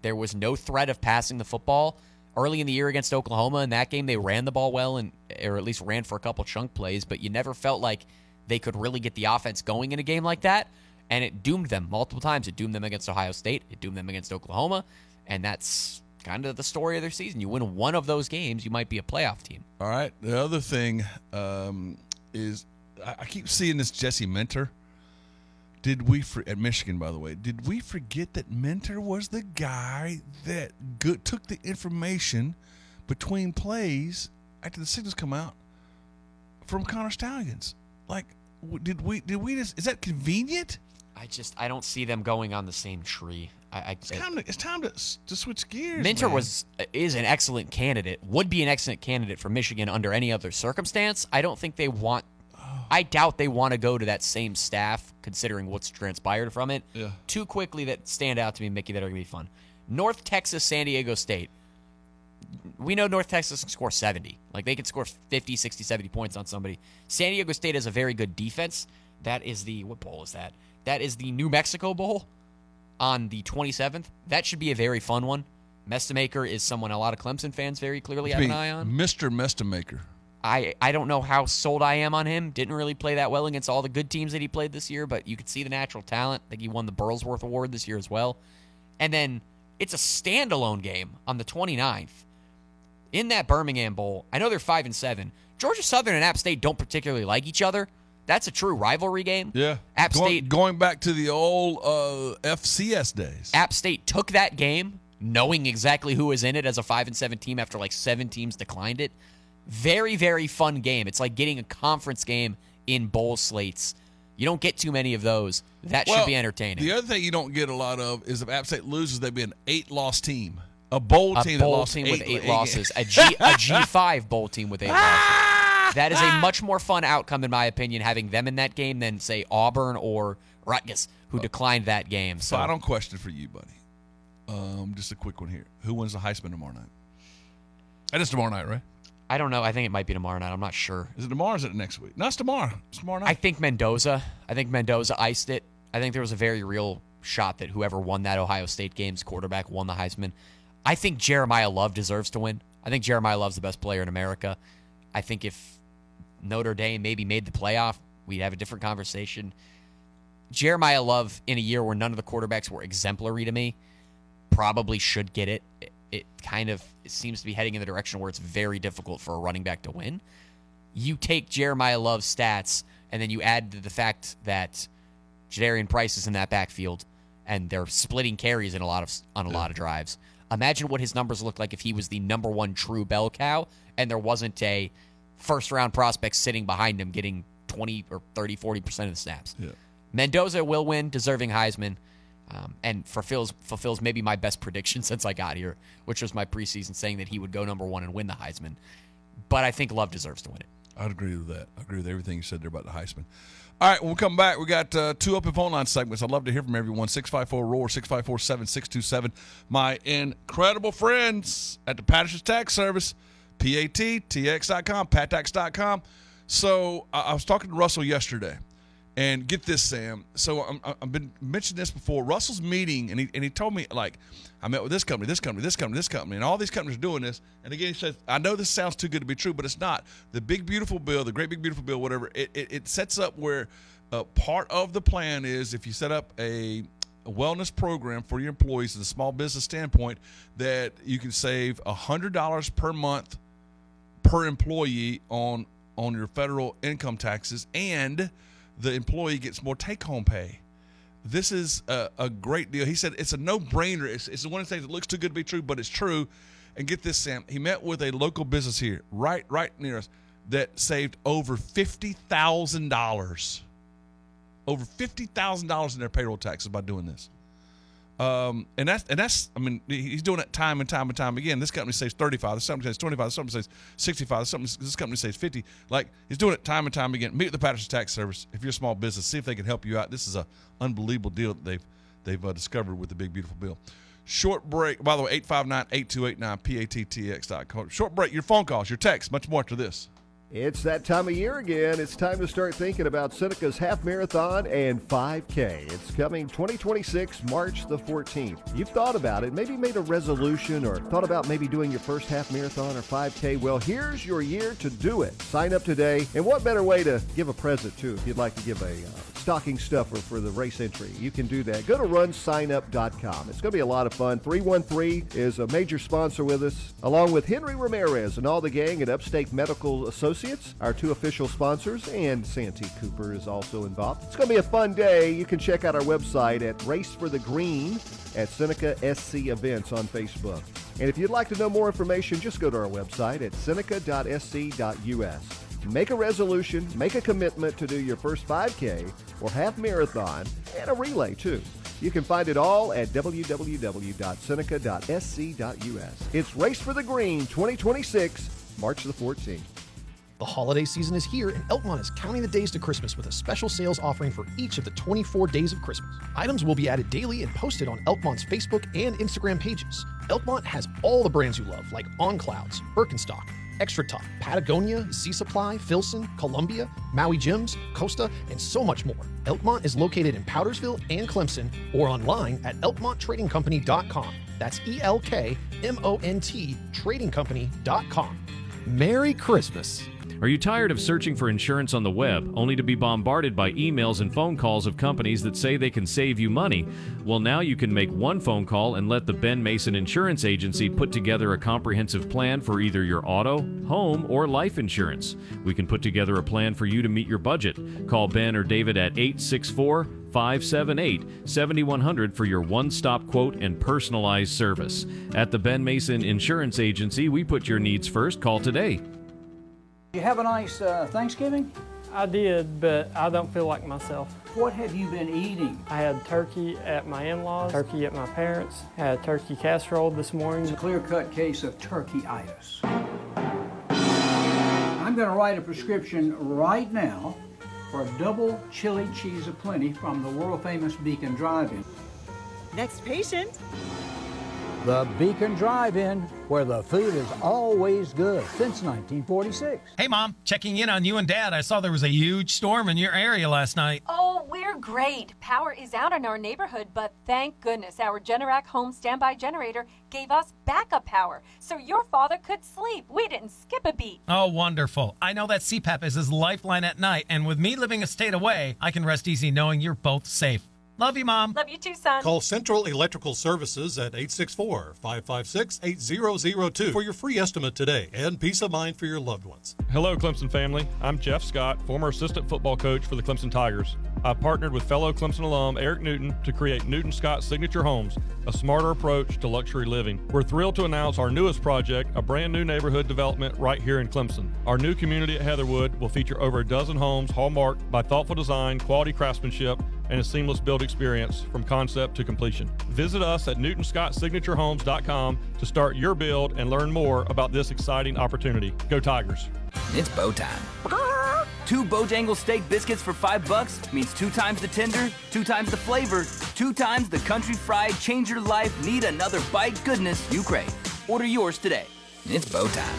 Speaker 9: There was no threat of passing the football. Early in the year against Oklahoma, in that game, they ran the ball well, or at least ran for a couple chunk plays, but you never felt like they could really get the offense going in a game like that, and it doomed them multiple times. It doomed them against Ohio State. It doomed them against Oklahoma, and that's kind of the story of their season. You win one of those games, you might be a playoff team.
Speaker 8: All right. The other thing is I keep seeing this Jesse Minter. At Michigan, by the way, did we forget that Minter was the guy that took the information between plays after the signals come out from Connor Stallions? Like, did we just, is that convenient?
Speaker 9: I don't see them going on the same tree.
Speaker 8: It's time to switch gears.
Speaker 9: Minter
Speaker 8: man.
Speaker 9: is an excellent candidate, would be an excellent candidate for Michigan under any other circumstance. I doubt they want to go to that same staff, considering what's transpired from it.
Speaker 8: Yeah.
Speaker 9: Too quickly that stand out to me, Mickey, that are going to be fun. North Texas, San Diego State. We know North Texas can score 70. Like, they can score 50, 60, 70 points on somebody. San Diego State has a very good defense. That is what bowl is that? That is the New Mexico Bowl on the 27th. That should be a very fun one. Mestemaker is someone a lot of Clemson fans very clearly have an eye on.
Speaker 8: Mr. Mestemaker.
Speaker 9: I don't know how sold I am on him. Didn't really play that well against all the good teams that he played this year, but you could see the natural talent. I think he won the Burlsworth Award this year as well. And then it's a standalone game on the 29th in that Birmingham Bowl. I know they're 5-7. Georgia Southern and App State don't particularly like each other. That's a true rivalry game.
Speaker 8: Yeah.
Speaker 9: App State
Speaker 8: going back to the old FCS days.
Speaker 9: App State took that game knowing exactly who was in it as a 5-7 team after like 7 teams declined it. Very, very fun game. It's like getting a conference game in bowl slates. You don't get too many of those. That should be entertaining.
Speaker 8: The other thing you don't get a lot of is if App State loses, they'd be an 8-loss team. A bowl team that lost
Speaker 9: with 8 losses. A G5 bowl team with 8 losses. That is a much more fun outcome, in my opinion, having them in that game than, say, Auburn or Rutgers, who declined that game. So
Speaker 8: I don't question for you, buddy. Just a quick one here. Who wins the Heisman tomorrow night? That is tomorrow night, right?
Speaker 9: I don't know. I think it might be tomorrow night. I'm not sure.
Speaker 8: Is it tomorrow or is it next week? No, it's tomorrow. It's tomorrow night.
Speaker 9: I think Mendoza iced it. I think there was a very real shot that whoever won that Ohio State game's quarterback won the Heisman. I think Jeremiah Love deserves to win. I think Jeremiah Love's the best player in America. I think if Notre Dame maybe made the playoff, we'd have a different conversation. Jeremiah Love, in a year where none of the quarterbacks were exemplary to me, probably should get it. It seems to be heading in the direction where it's very difficult for a running back to win. You take Jeremiah Love's stats, and then you add to the fact that Jadarian Price is in that backfield, and they're splitting carries on a lot of drives. Imagine what his numbers look like if he was the number one true bell cow, and there wasn't a first-round prospect sitting behind him getting 20 or 30, 40% of the snaps.
Speaker 8: Yeah.
Speaker 9: Mendoza will win, deserving Heisman. And fulfills maybe my best prediction since I got here, which was my preseason saying that he would go number 1 and win the Heisman. But I think Love deserves to win it.
Speaker 8: I'd agree with that. I agree with everything you said there about the Heisman. All right, when we come back, we got 2 open phone line segments. I'd love to hear from everyone. 654-ROAR, 654-7627. My incredible friends at the Patterson's Tax Service, PATTX.com, PatTax.com. So I was talking to Russell yesterday. And get this, Sam. So I've been mentioning this before. Russell's meeting, and he told me, like, I met with this company, and all these companies are doing this. And again, he said, I know this sounds too good to be true, but it's not. The big, beautiful bill, the great big, beautiful bill, whatever, it sets up where part of the plan is if you set up a wellness program for your employees, as a small business standpoint, that you can save $100 per month per employee on your federal income taxes, and the employee gets more take-home pay. This is a great deal. He said it's a no-brainer. It's one of the things that looks too good to be true, but it's true. And get this, Sam. He met with a local business here, right near us, that saved over $50,000. Over $50,000 in their payroll taxes by doing this. And that's I mean, he's doing it time and time and time again. This company says 35, this company says 25, this company says 65, this company says 50. Like, he's doing it time and time again. Meet with the Patterson Tax Service if you're a small business. See if they can help you out. This is an unbelievable deal that they've discovered with the big beautiful bill. Short break. By the way, 859-8289 PATTX.com. Short break. Your phone calls, your texts, much more after this.
Speaker 16: It's that time of year again. It's time to start thinking about Seneca's half marathon and 5K. It's coming 2026, March the 14th. You've thought about it, maybe made a resolution or thought about maybe doing your first half marathon or 5K. Well, here's your year to do it. Sign up today. And what better way to give a present, too, if you'd like to give a stocking stuffer for the race entry. You can do that. Go to runsignup.com. It's going to be a lot of fun. 313 is a major sponsor with us, along with Henry Ramirez and all the gang at Upstate Medical Associates, our 2 official sponsors, and Santee Cooper is also involved. It's going to be a fun day. You can check out our website at Race for the Green at Seneca SC Events on Facebook. And if you'd like to know more information, just go to our website at seneca.sc.us. Make a resolution, make a commitment to do your first 5K or half marathon and a relay too. You can find it all at www.seneca.sc.us. It's Race for the Green 2026, March the 14th.
Speaker 21: The holiday season is here, and Elkmont is counting the days to Christmas with a special sales offering for each of the 24 days of Christmas. Items will be added daily and posted on Elkmont's Facebook and Instagram pages. Elkmont has all the brands you love, like On Clouds, Birkenstock, Extra Tough, Patagonia, Z Supply, Filson, Columbia, Maui Gyms, Costa, and so much more. Elkmont is located in Powdersville and Clemson, or online at elkmonttradingcompany.com. That's ELKMONT tradingcompany.com. Merry Christmas.
Speaker 22: Are you tired of searching for insurance on the web, only to be bombarded by emails and phone calls of companies that say they can save you money? Well, now you can make one phone call and let the Ben Mason Insurance Agency put together a comprehensive plan for either your auto, home, or life insurance. We can put together a plan for you to meet your budget. Call Ben or David at 864-578-7100 for your one-stop quote and personalized service. At the Ben Mason Insurance Agency, we put your needs first. Call today.
Speaker 23: You have a nice Thanksgiving?
Speaker 24: I did, but I don't feel like myself.
Speaker 23: What have you been eating?
Speaker 24: I had turkey at my in-laws, turkey at my parents', had turkey casserole this morning.
Speaker 23: It's a clear-cut case of turkey-itis. I'm going to write a prescription right now for a double chili cheese aplenty from the world-famous Beacon Drive-In.
Speaker 25: Next patient.
Speaker 23: The Beacon Drive-In, where the food is always good since 1946.
Speaker 26: Hey, Mom, checking in on you and Dad. I saw there was a huge storm in your area last night.
Speaker 27: Oh, we're great. Power is out in our neighborhood, but thank goodness our Generac home standby generator gave us backup power, so your father could sleep. We didn't skip a beat.
Speaker 26: Oh, wonderful. I know that CPAP is his lifeline at night, and with me living a state away, I can rest easy knowing you're both safe. Love you, Mom.
Speaker 27: Love you too, son.
Speaker 28: Call Central Electrical Services at 864-556-8002 for your free estimate today and peace of mind for your loved ones.
Speaker 29: Hello, Clemson family. I'm Jeff Scott, former assistant football coach for the Clemson Tigers. I partnered with fellow Clemson alum Eric Newton to create Newton Scott Signature Homes, a smarter approach to luxury living. We're thrilled to announce our newest project, a brand new neighborhood development right here in Clemson. Our new community at Heatherwood will feature over a dozen homes hallmarked by thoughtful design, quality craftsmanship, and a seamless build experience from concept to completion. Visit us at NewtonScottSignatureHomes.com to start your build and learn more about this exciting opportunity. Go Tigers.
Speaker 30: It's bow time. 2 Bojangles steak biscuits for $5 means 2 times the tender, 2 times the flavor, 2 times the country fried change your life, need another bite goodness you crave. Order yours today. It's bow time.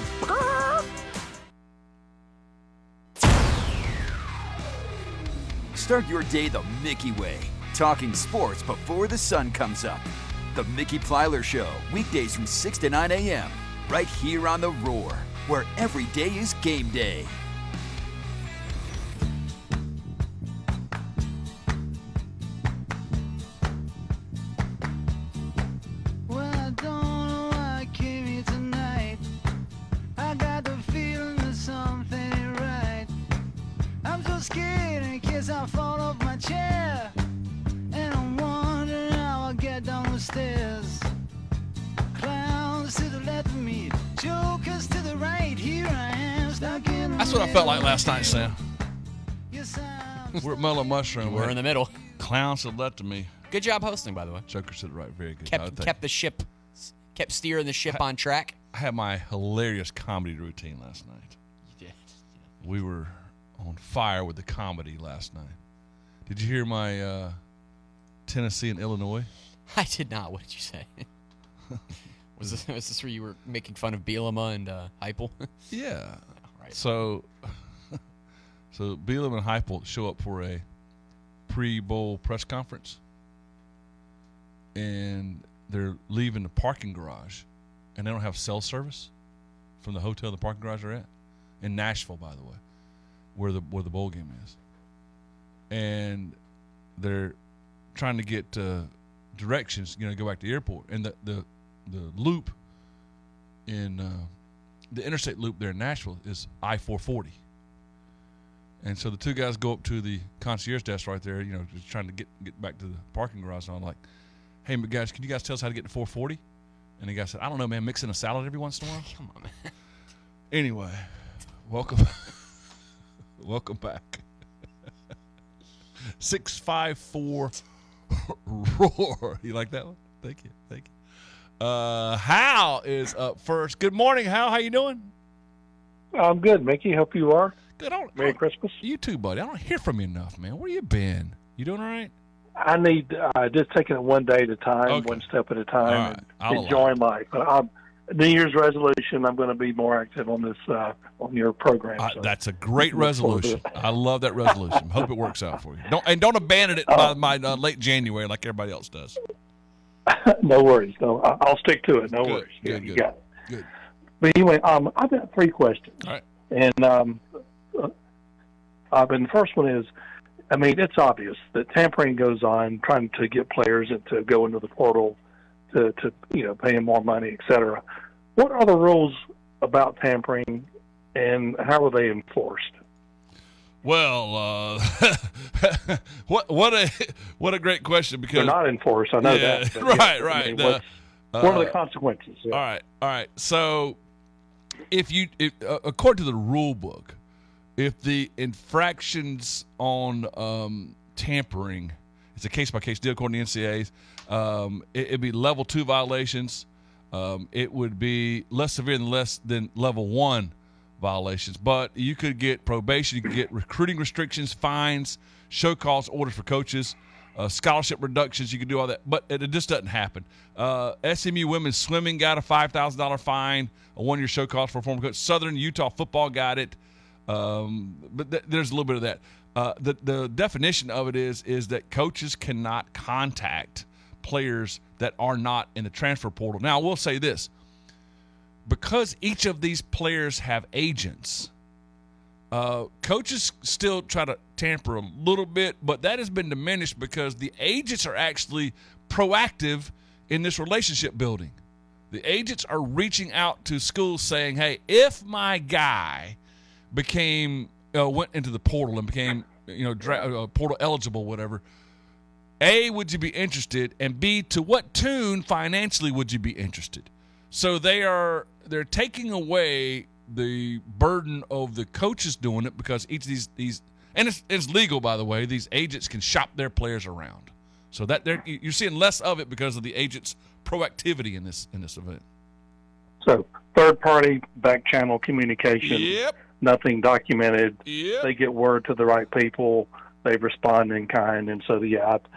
Speaker 31: Start your day the Mickey way. Talking sports before the sun comes up. The Mickey Plyler Show, weekdays from 6 to 9 a.m. right here on The Roar, where every day is game day.
Speaker 32: Well, I don't know why I came here tonight. I got the feeling that something ain't right. I'm so scared in case I fall off my chair. And I'm wondering how I'll get down the stairs. Clowns to the left of me, jokers to the right. Here I am, stuck in.
Speaker 8: That's what I felt like last night, Sam. We're at Mellow Mushroom.
Speaker 9: We're in the middle.
Speaker 8: Clowns to the left of me.
Speaker 9: Good job hosting, by the way.
Speaker 8: Joker said it right. Very good.
Speaker 9: Kept steering the ship on track.
Speaker 8: I had my hilarious comedy routine last night.
Speaker 9: You did.
Speaker 8: We were on fire with the comedy last night. Did you hear my Tennessee and Illinois?
Speaker 9: I did not. What did you say? was this where you were making fun of Bielema and Heupel?
Speaker 8: Yeah. So Bielema and Heupel show up for a pre-bowl press conference, and they're leaving the parking garage, and they don't have cell service from the hotel the parking garage they're at in Nashville, by the way, where the bowl game is, and they're trying to get directions, go back to the airport, and the loop in the interstate loop there in Nashville is I-440. And so the two guys go up to the concierge desk right there, just trying to get back to the parking garage. And I'm like, hey, guys, can you guys tell us how to get to 440? And the guy said, I don't know, man, mixing a salad every once in a while.
Speaker 9: Come on, man.
Speaker 8: Anyway, welcome back. 654 Roar. You like that one? Thank you. Hal is up first. Good morning, Hal. How you doing?
Speaker 1: I'm good, Mickey. Hope you are.
Speaker 8: Good.
Speaker 1: Merry Christmas.
Speaker 8: You too, buddy. I don't hear from you enough, man. Where you been? You doing all right?
Speaker 1: I need just taking it one day at a time, one step at a time, and enjoying life. But New Year's resolution, I'm going to be more active on this on your program. So
Speaker 8: that's a great resolution. I love that resolution. Hope it works out for you. Don't abandon it by late January like everybody else does.
Speaker 1: No worries. No, I'll stick to it. No worries.
Speaker 8: Good.
Speaker 1: You got it.
Speaker 8: Good.
Speaker 1: But anyway, I've got 3 questions.
Speaker 8: All right.
Speaker 1: And the first one is, I mean, it's obvious that tampering goes on, trying to get players to go into the portal to pay them more money, et cetera. What are the rules about tampering, and how are they enforced?
Speaker 8: Well, what a great question, because
Speaker 1: they're not enforced. I know that.
Speaker 8: Right.
Speaker 1: I mean, what are the consequences?
Speaker 8: Yeah. All right. So, if according to the rule book, if the infractions on tampering, it's a case-by-case deal according to the NCAAs. It'd be level 2 violations. It would be less severe than level 1 violations. But you could get probation, you could get recruiting restrictions, fines, show cause orders for coaches, scholarship reductions. You can do all that, but it just doesn't happen. SMU women's swimming got a $5,000 fine, a 1-year show cause for a former coach. Southern Utah football got it. But there's a little bit of that. The definition of it is that coaches cannot contact players that are not in the transfer portal. Now, I will say this. Because each of these players have agents, coaches still try to tamper a little bit, but that has been diminished because the agents are actually proactive in this relationship building. The agents are reaching out to schools saying, hey, if my guy went into the portal and became portal eligible, whatever, A, would you be interested, and B, to what tune financially would you be interested? So they're taking away the burden of the coaches doing it, because each of these and it's legal, by the way, these agents can shop their players around. So that you're seeing less of it because of the agents' proactivity in this event.
Speaker 1: So third-party back channel communication.
Speaker 8: Yep.
Speaker 1: Nothing documented.
Speaker 8: Yep.
Speaker 1: They get word to the right people. They respond in kind, and so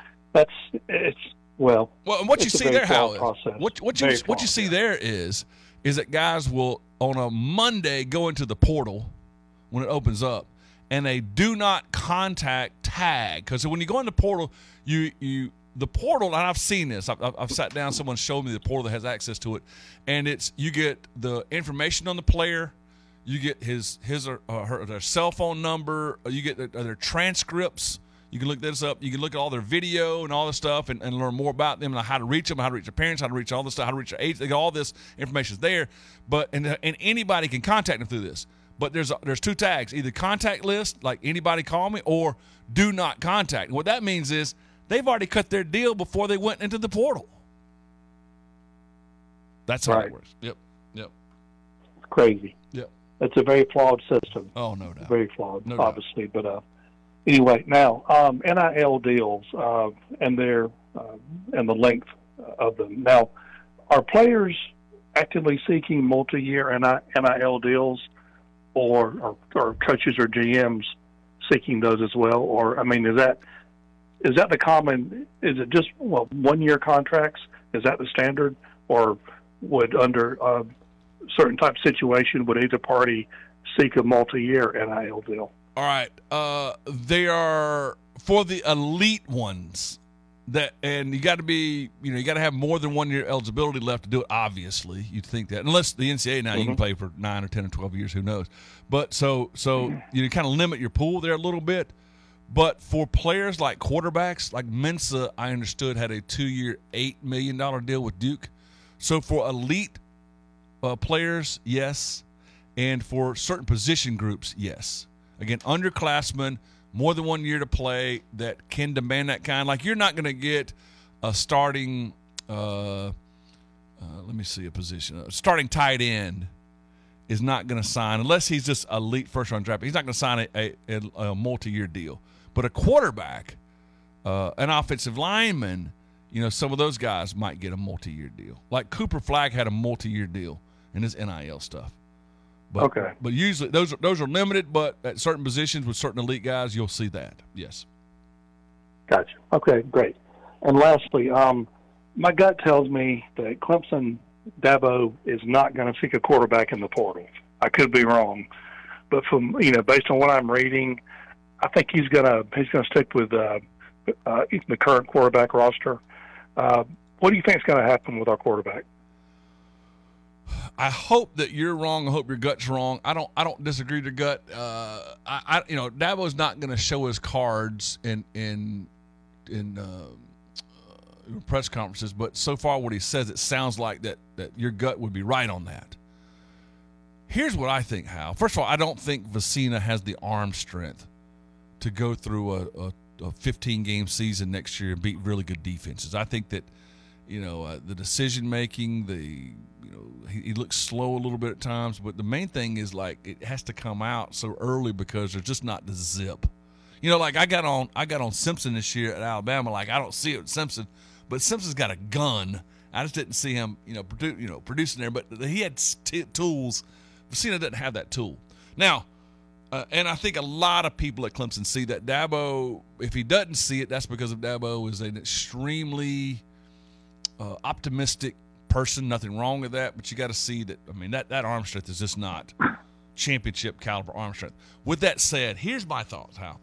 Speaker 1: it's
Speaker 8: Well, and what you see there, Hal,
Speaker 1: what
Speaker 8: you see there is that guys will on a Monday go into the portal when it opens up, and they do not contact tag, because when you go in the portal, the portal, and I've seen this. I've sat down. Someone showed me the portal that has access to it, and you get the information on the player, you get his or her their cell phone number, you get their transcripts. You can look this up. You can look at all their video and all this stuff and learn more about them and how to reach them, how to reach their parents, how to reach all this stuff, how to reach their age. They got all this information there, but and anybody can contact them through this. But there's 2 tags: either contact list, like anybody call me, or do not contact. And what that means is they've already cut their deal before they went into the portal. That's how it works. Yep.
Speaker 1: It's crazy.
Speaker 8: Yep.
Speaker 1: It's a very flawed system.
Speaker 8: Oh, no doubt.
Speaker 1: Very flawed,
Speaker 8: no
Speaker 1: obviously, doubt. But. Anyway, now NIL deals and their and the length of them. Now, are players actively seeking multi-year NIL deals, or coaches or GMs seeking those as well? Or I mean, is that the common? Is it just 1-year contracts? Is that the standard, or would under certain type of situation would either party seek a multi-year NIL deal.
Speaker 8: All right. They are for the elite ones. And you got to be, you got to have more than 1 year eligibility left to do it. Obviously, you'd think that, unless the NCAA now you can play for 9 or 10 or 12 years, who knows? But so you kind of limit your pool there a little bit. But for players like quarterbacks, like Mensah, I understood had a 2-year, $8 million deal with Duke. So for elite players, yes, and for certain position groups, yes. Again, underclassmen. More than 1 year to play that can demand that kind. Like, you're not going to get a starting, let me see a position. A starting tight end is not going to sign, unless he's just elite first-round draft. He's not going to sign a multi-year deal. But a quarterback, an offensive lineman, some of those guys might get a multi-year deal. Like Cooper Flagg had a multi-year deal in his NIL stuff. But usually those are limited, but at certain positions with certain elite guys, you'll see that. Yes.
Speaker 1: Gotcha. Okay, great. And lastly, my gut tells me that Clemson Dabo is not going to seek a quarterback in the portal. I could be wrong, but from based on what I'm reading, I think he's gonna stick with the current quarterback roster. What do you think is going to happen with our quarterback?
Speaker 8: I hope that you're wrong. I hope your gut's wrong. I don't disagree with your gut. Dabo's not going to show his cards in press conferences, but so far what he says, it sounds like that your gut would be right on that. Here's what I think, Hal. First of all, I don't think Vicina has the arm strength to go through a 15-game season next year and beat really good defenses. I think that the decision making, he looks slow a little bit at times, but the main thing is, like, it has to come out so early because there's just not the zip. Like I got on Simpson this year at Alabama. Like, I don't see it with Simpson, but Simpson's got a gun. I just didn't see him, producing there. But he had tools. Vicina doesn't have that tool now, and I think a lot of people at Clemson see that Dabo. If he doesn't see it, that's because of Dabo is an extremely optimistic person. Nothing wrong with that, but you got to see that. I mean, that arm strength is just not championship caliber arm strength. With that said, here's my thoughts. How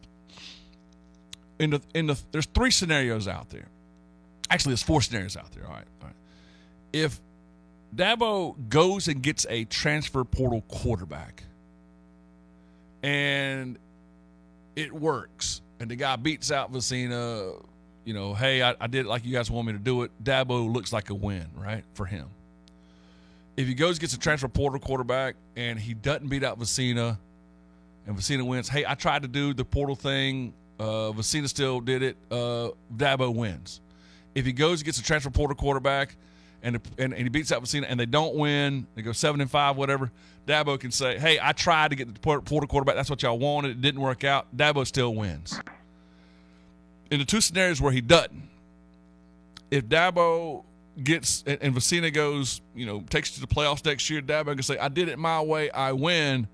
Speaker 8: there's 3 scenarios out there. Actually, there's 4 scenarios out there. All right. If Dabo goes and gets a transfer portal quarterback, and it works, and the guy beats out Vicina. Hey, I did it like you guys want me to do it. Dabo looks like a win, right, for him. If he goes and gets a transfer portal quarterback and he doesn't beat out Vicina and Vicina wins, hey, I tried to do the portal thing. Vicina still did it. Dabo wins. If he goes and gets a transfer portal quarterback and he beats out Vicina and they don't win, they go 7-5, whatever, Dabo can say, hey, I tried to get the portal quarterback. That's what y'all wanted. It didn't work out. Dabo still wins. In the 2 scenarios where he doesn't, if Dabo gets and Vicina goes, takes to the playoffs next year, Dabo can say, I did it my way, I win.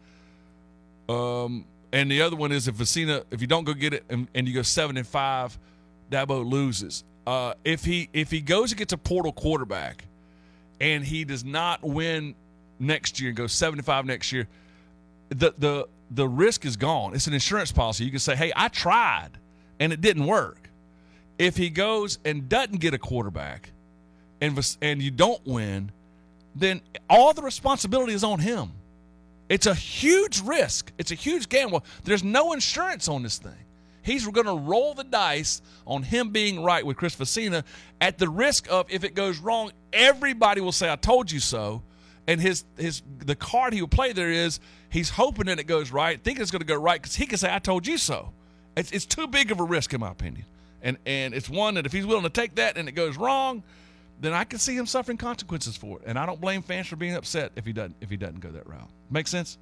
Speaker 8: And the other one is if you don't go get it and you go 7-5, Dabo loses. If he goes and gets a portal quarterback and he does not win next year and goes 7-5 next year, the risk is gone. It's an insurance policy. You can say, hey, I tried and it didn't work. If he goes and doesn't get a quarterback and you don't win, then all the responsibility is on him. It's a huge risk. It's a huge gamble. There's no insurance on this thing. He's going to roll the dice on him being right with Chris Vicina at the risk of, if it goes wrong, everybody will say, I told you so. And the card he will play there is he's hoping that it goes right, thinking it's going to go right because he can say, I told you so. It's too big of a risk, in my opinion. And it's one that if he's willing to take that and it goes wrong, then I can see him suffering consequences for it. And I don't blame fans for being upset if he doesn't go that route. Make sense?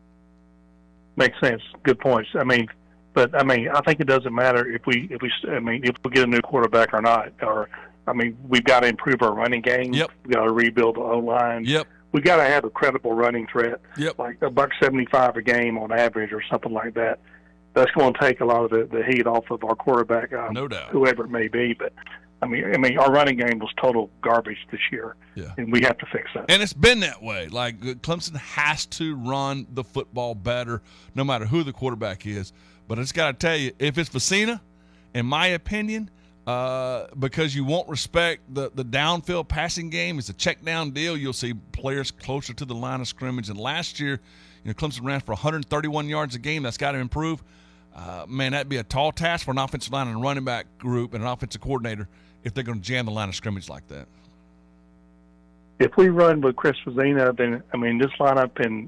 Speaker 1: Makes sense. Good points. I think it doesn't matter if we get a new quarterback or not. We've got to improve our running game.
Speaker 8: Yep.
Speaker 1: We've got to rebuild the O-line.
Speaker 8: Yep.
Speaker 1: We got to have a credible running threat.
Speaker 8: Yep.
Speaker 1: Like $1.75 a game on average or something like that. That's going to take a lot of the heat off of our quarterback.
Speaker 8: No doubt.
Speaker 1: Whoever it may be. But I mean, our running game was total garbage this year, and we have to fix that.
Speaker 8: And it's been that way. Like, Clemson has to run the football better, no matter who the quarterback is. But I just got to tell you, if it's Vicina, in my opinion, because you won't respect the downfield passing game, it's a check down deal. You'll see players closer to the line of scrimmage. And last year, Clemson ran for 131 yards a game. That's got to improve. Man, that'd be a tall task for an offensive line and a running back group and an offensive coordinator if they're going to jam the line of scrimmage like that.
Speaker 1: If we run with Chris Vicina, then, I mean, this lineup and,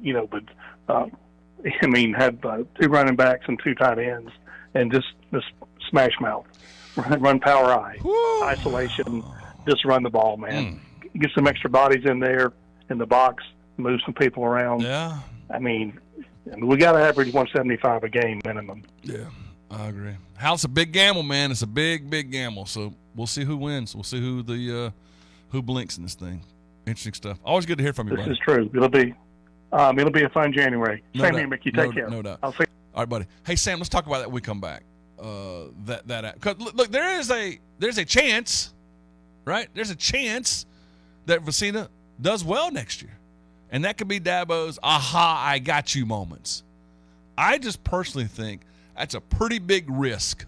Speaker 1: have 2 running backs and 2 tight ends and just smash mouth. Run power I. Isolation, just run the ball, man. Get some extra bodies in there in the box, move some people around.
Speaker 8: Yeah.
Speaker 1: I mean, we got to average 175 a game minimum.
Speaker 8: Yeah, I agree. Hal, it's a big gamble, man. It's a big, big gamble. So we'll see who wins. We'll see who blinks in this thing. Interesting stuff. Always good to hear from you, buddy.
Speaker 1: This is true. It'll be a fun January. Same here, Mickey. Take care.
Speaker 8: No doubt.
Speaker 1: I'll see you.
Speaker 8: All right, buddy. Hey, Sam, let's talk about that when we come back. Cause look, there's a chance, right? There's a chance that Vicina does well next year. And that could be Dabo's aha, I got you moments. I just personally think that's a pretty big risk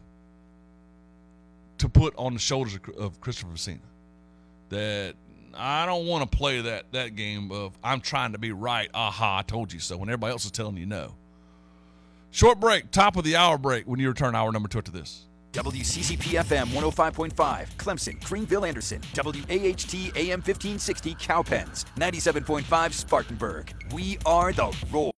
Speaker 8: to put on the shoulders of Christopher Vicina. That I don't want to play that game of I'm trying to be right, aha, I told you so, when everybody else is telling you no. Short break, top of the hour break when you return hour number 2 after this.
Speaker 31: WCCP-FM 105.5, Clemson, Greenville, Anderson. WAHT AM 1560, Cowpens. 97.5, Spartanburg. We are the Roar.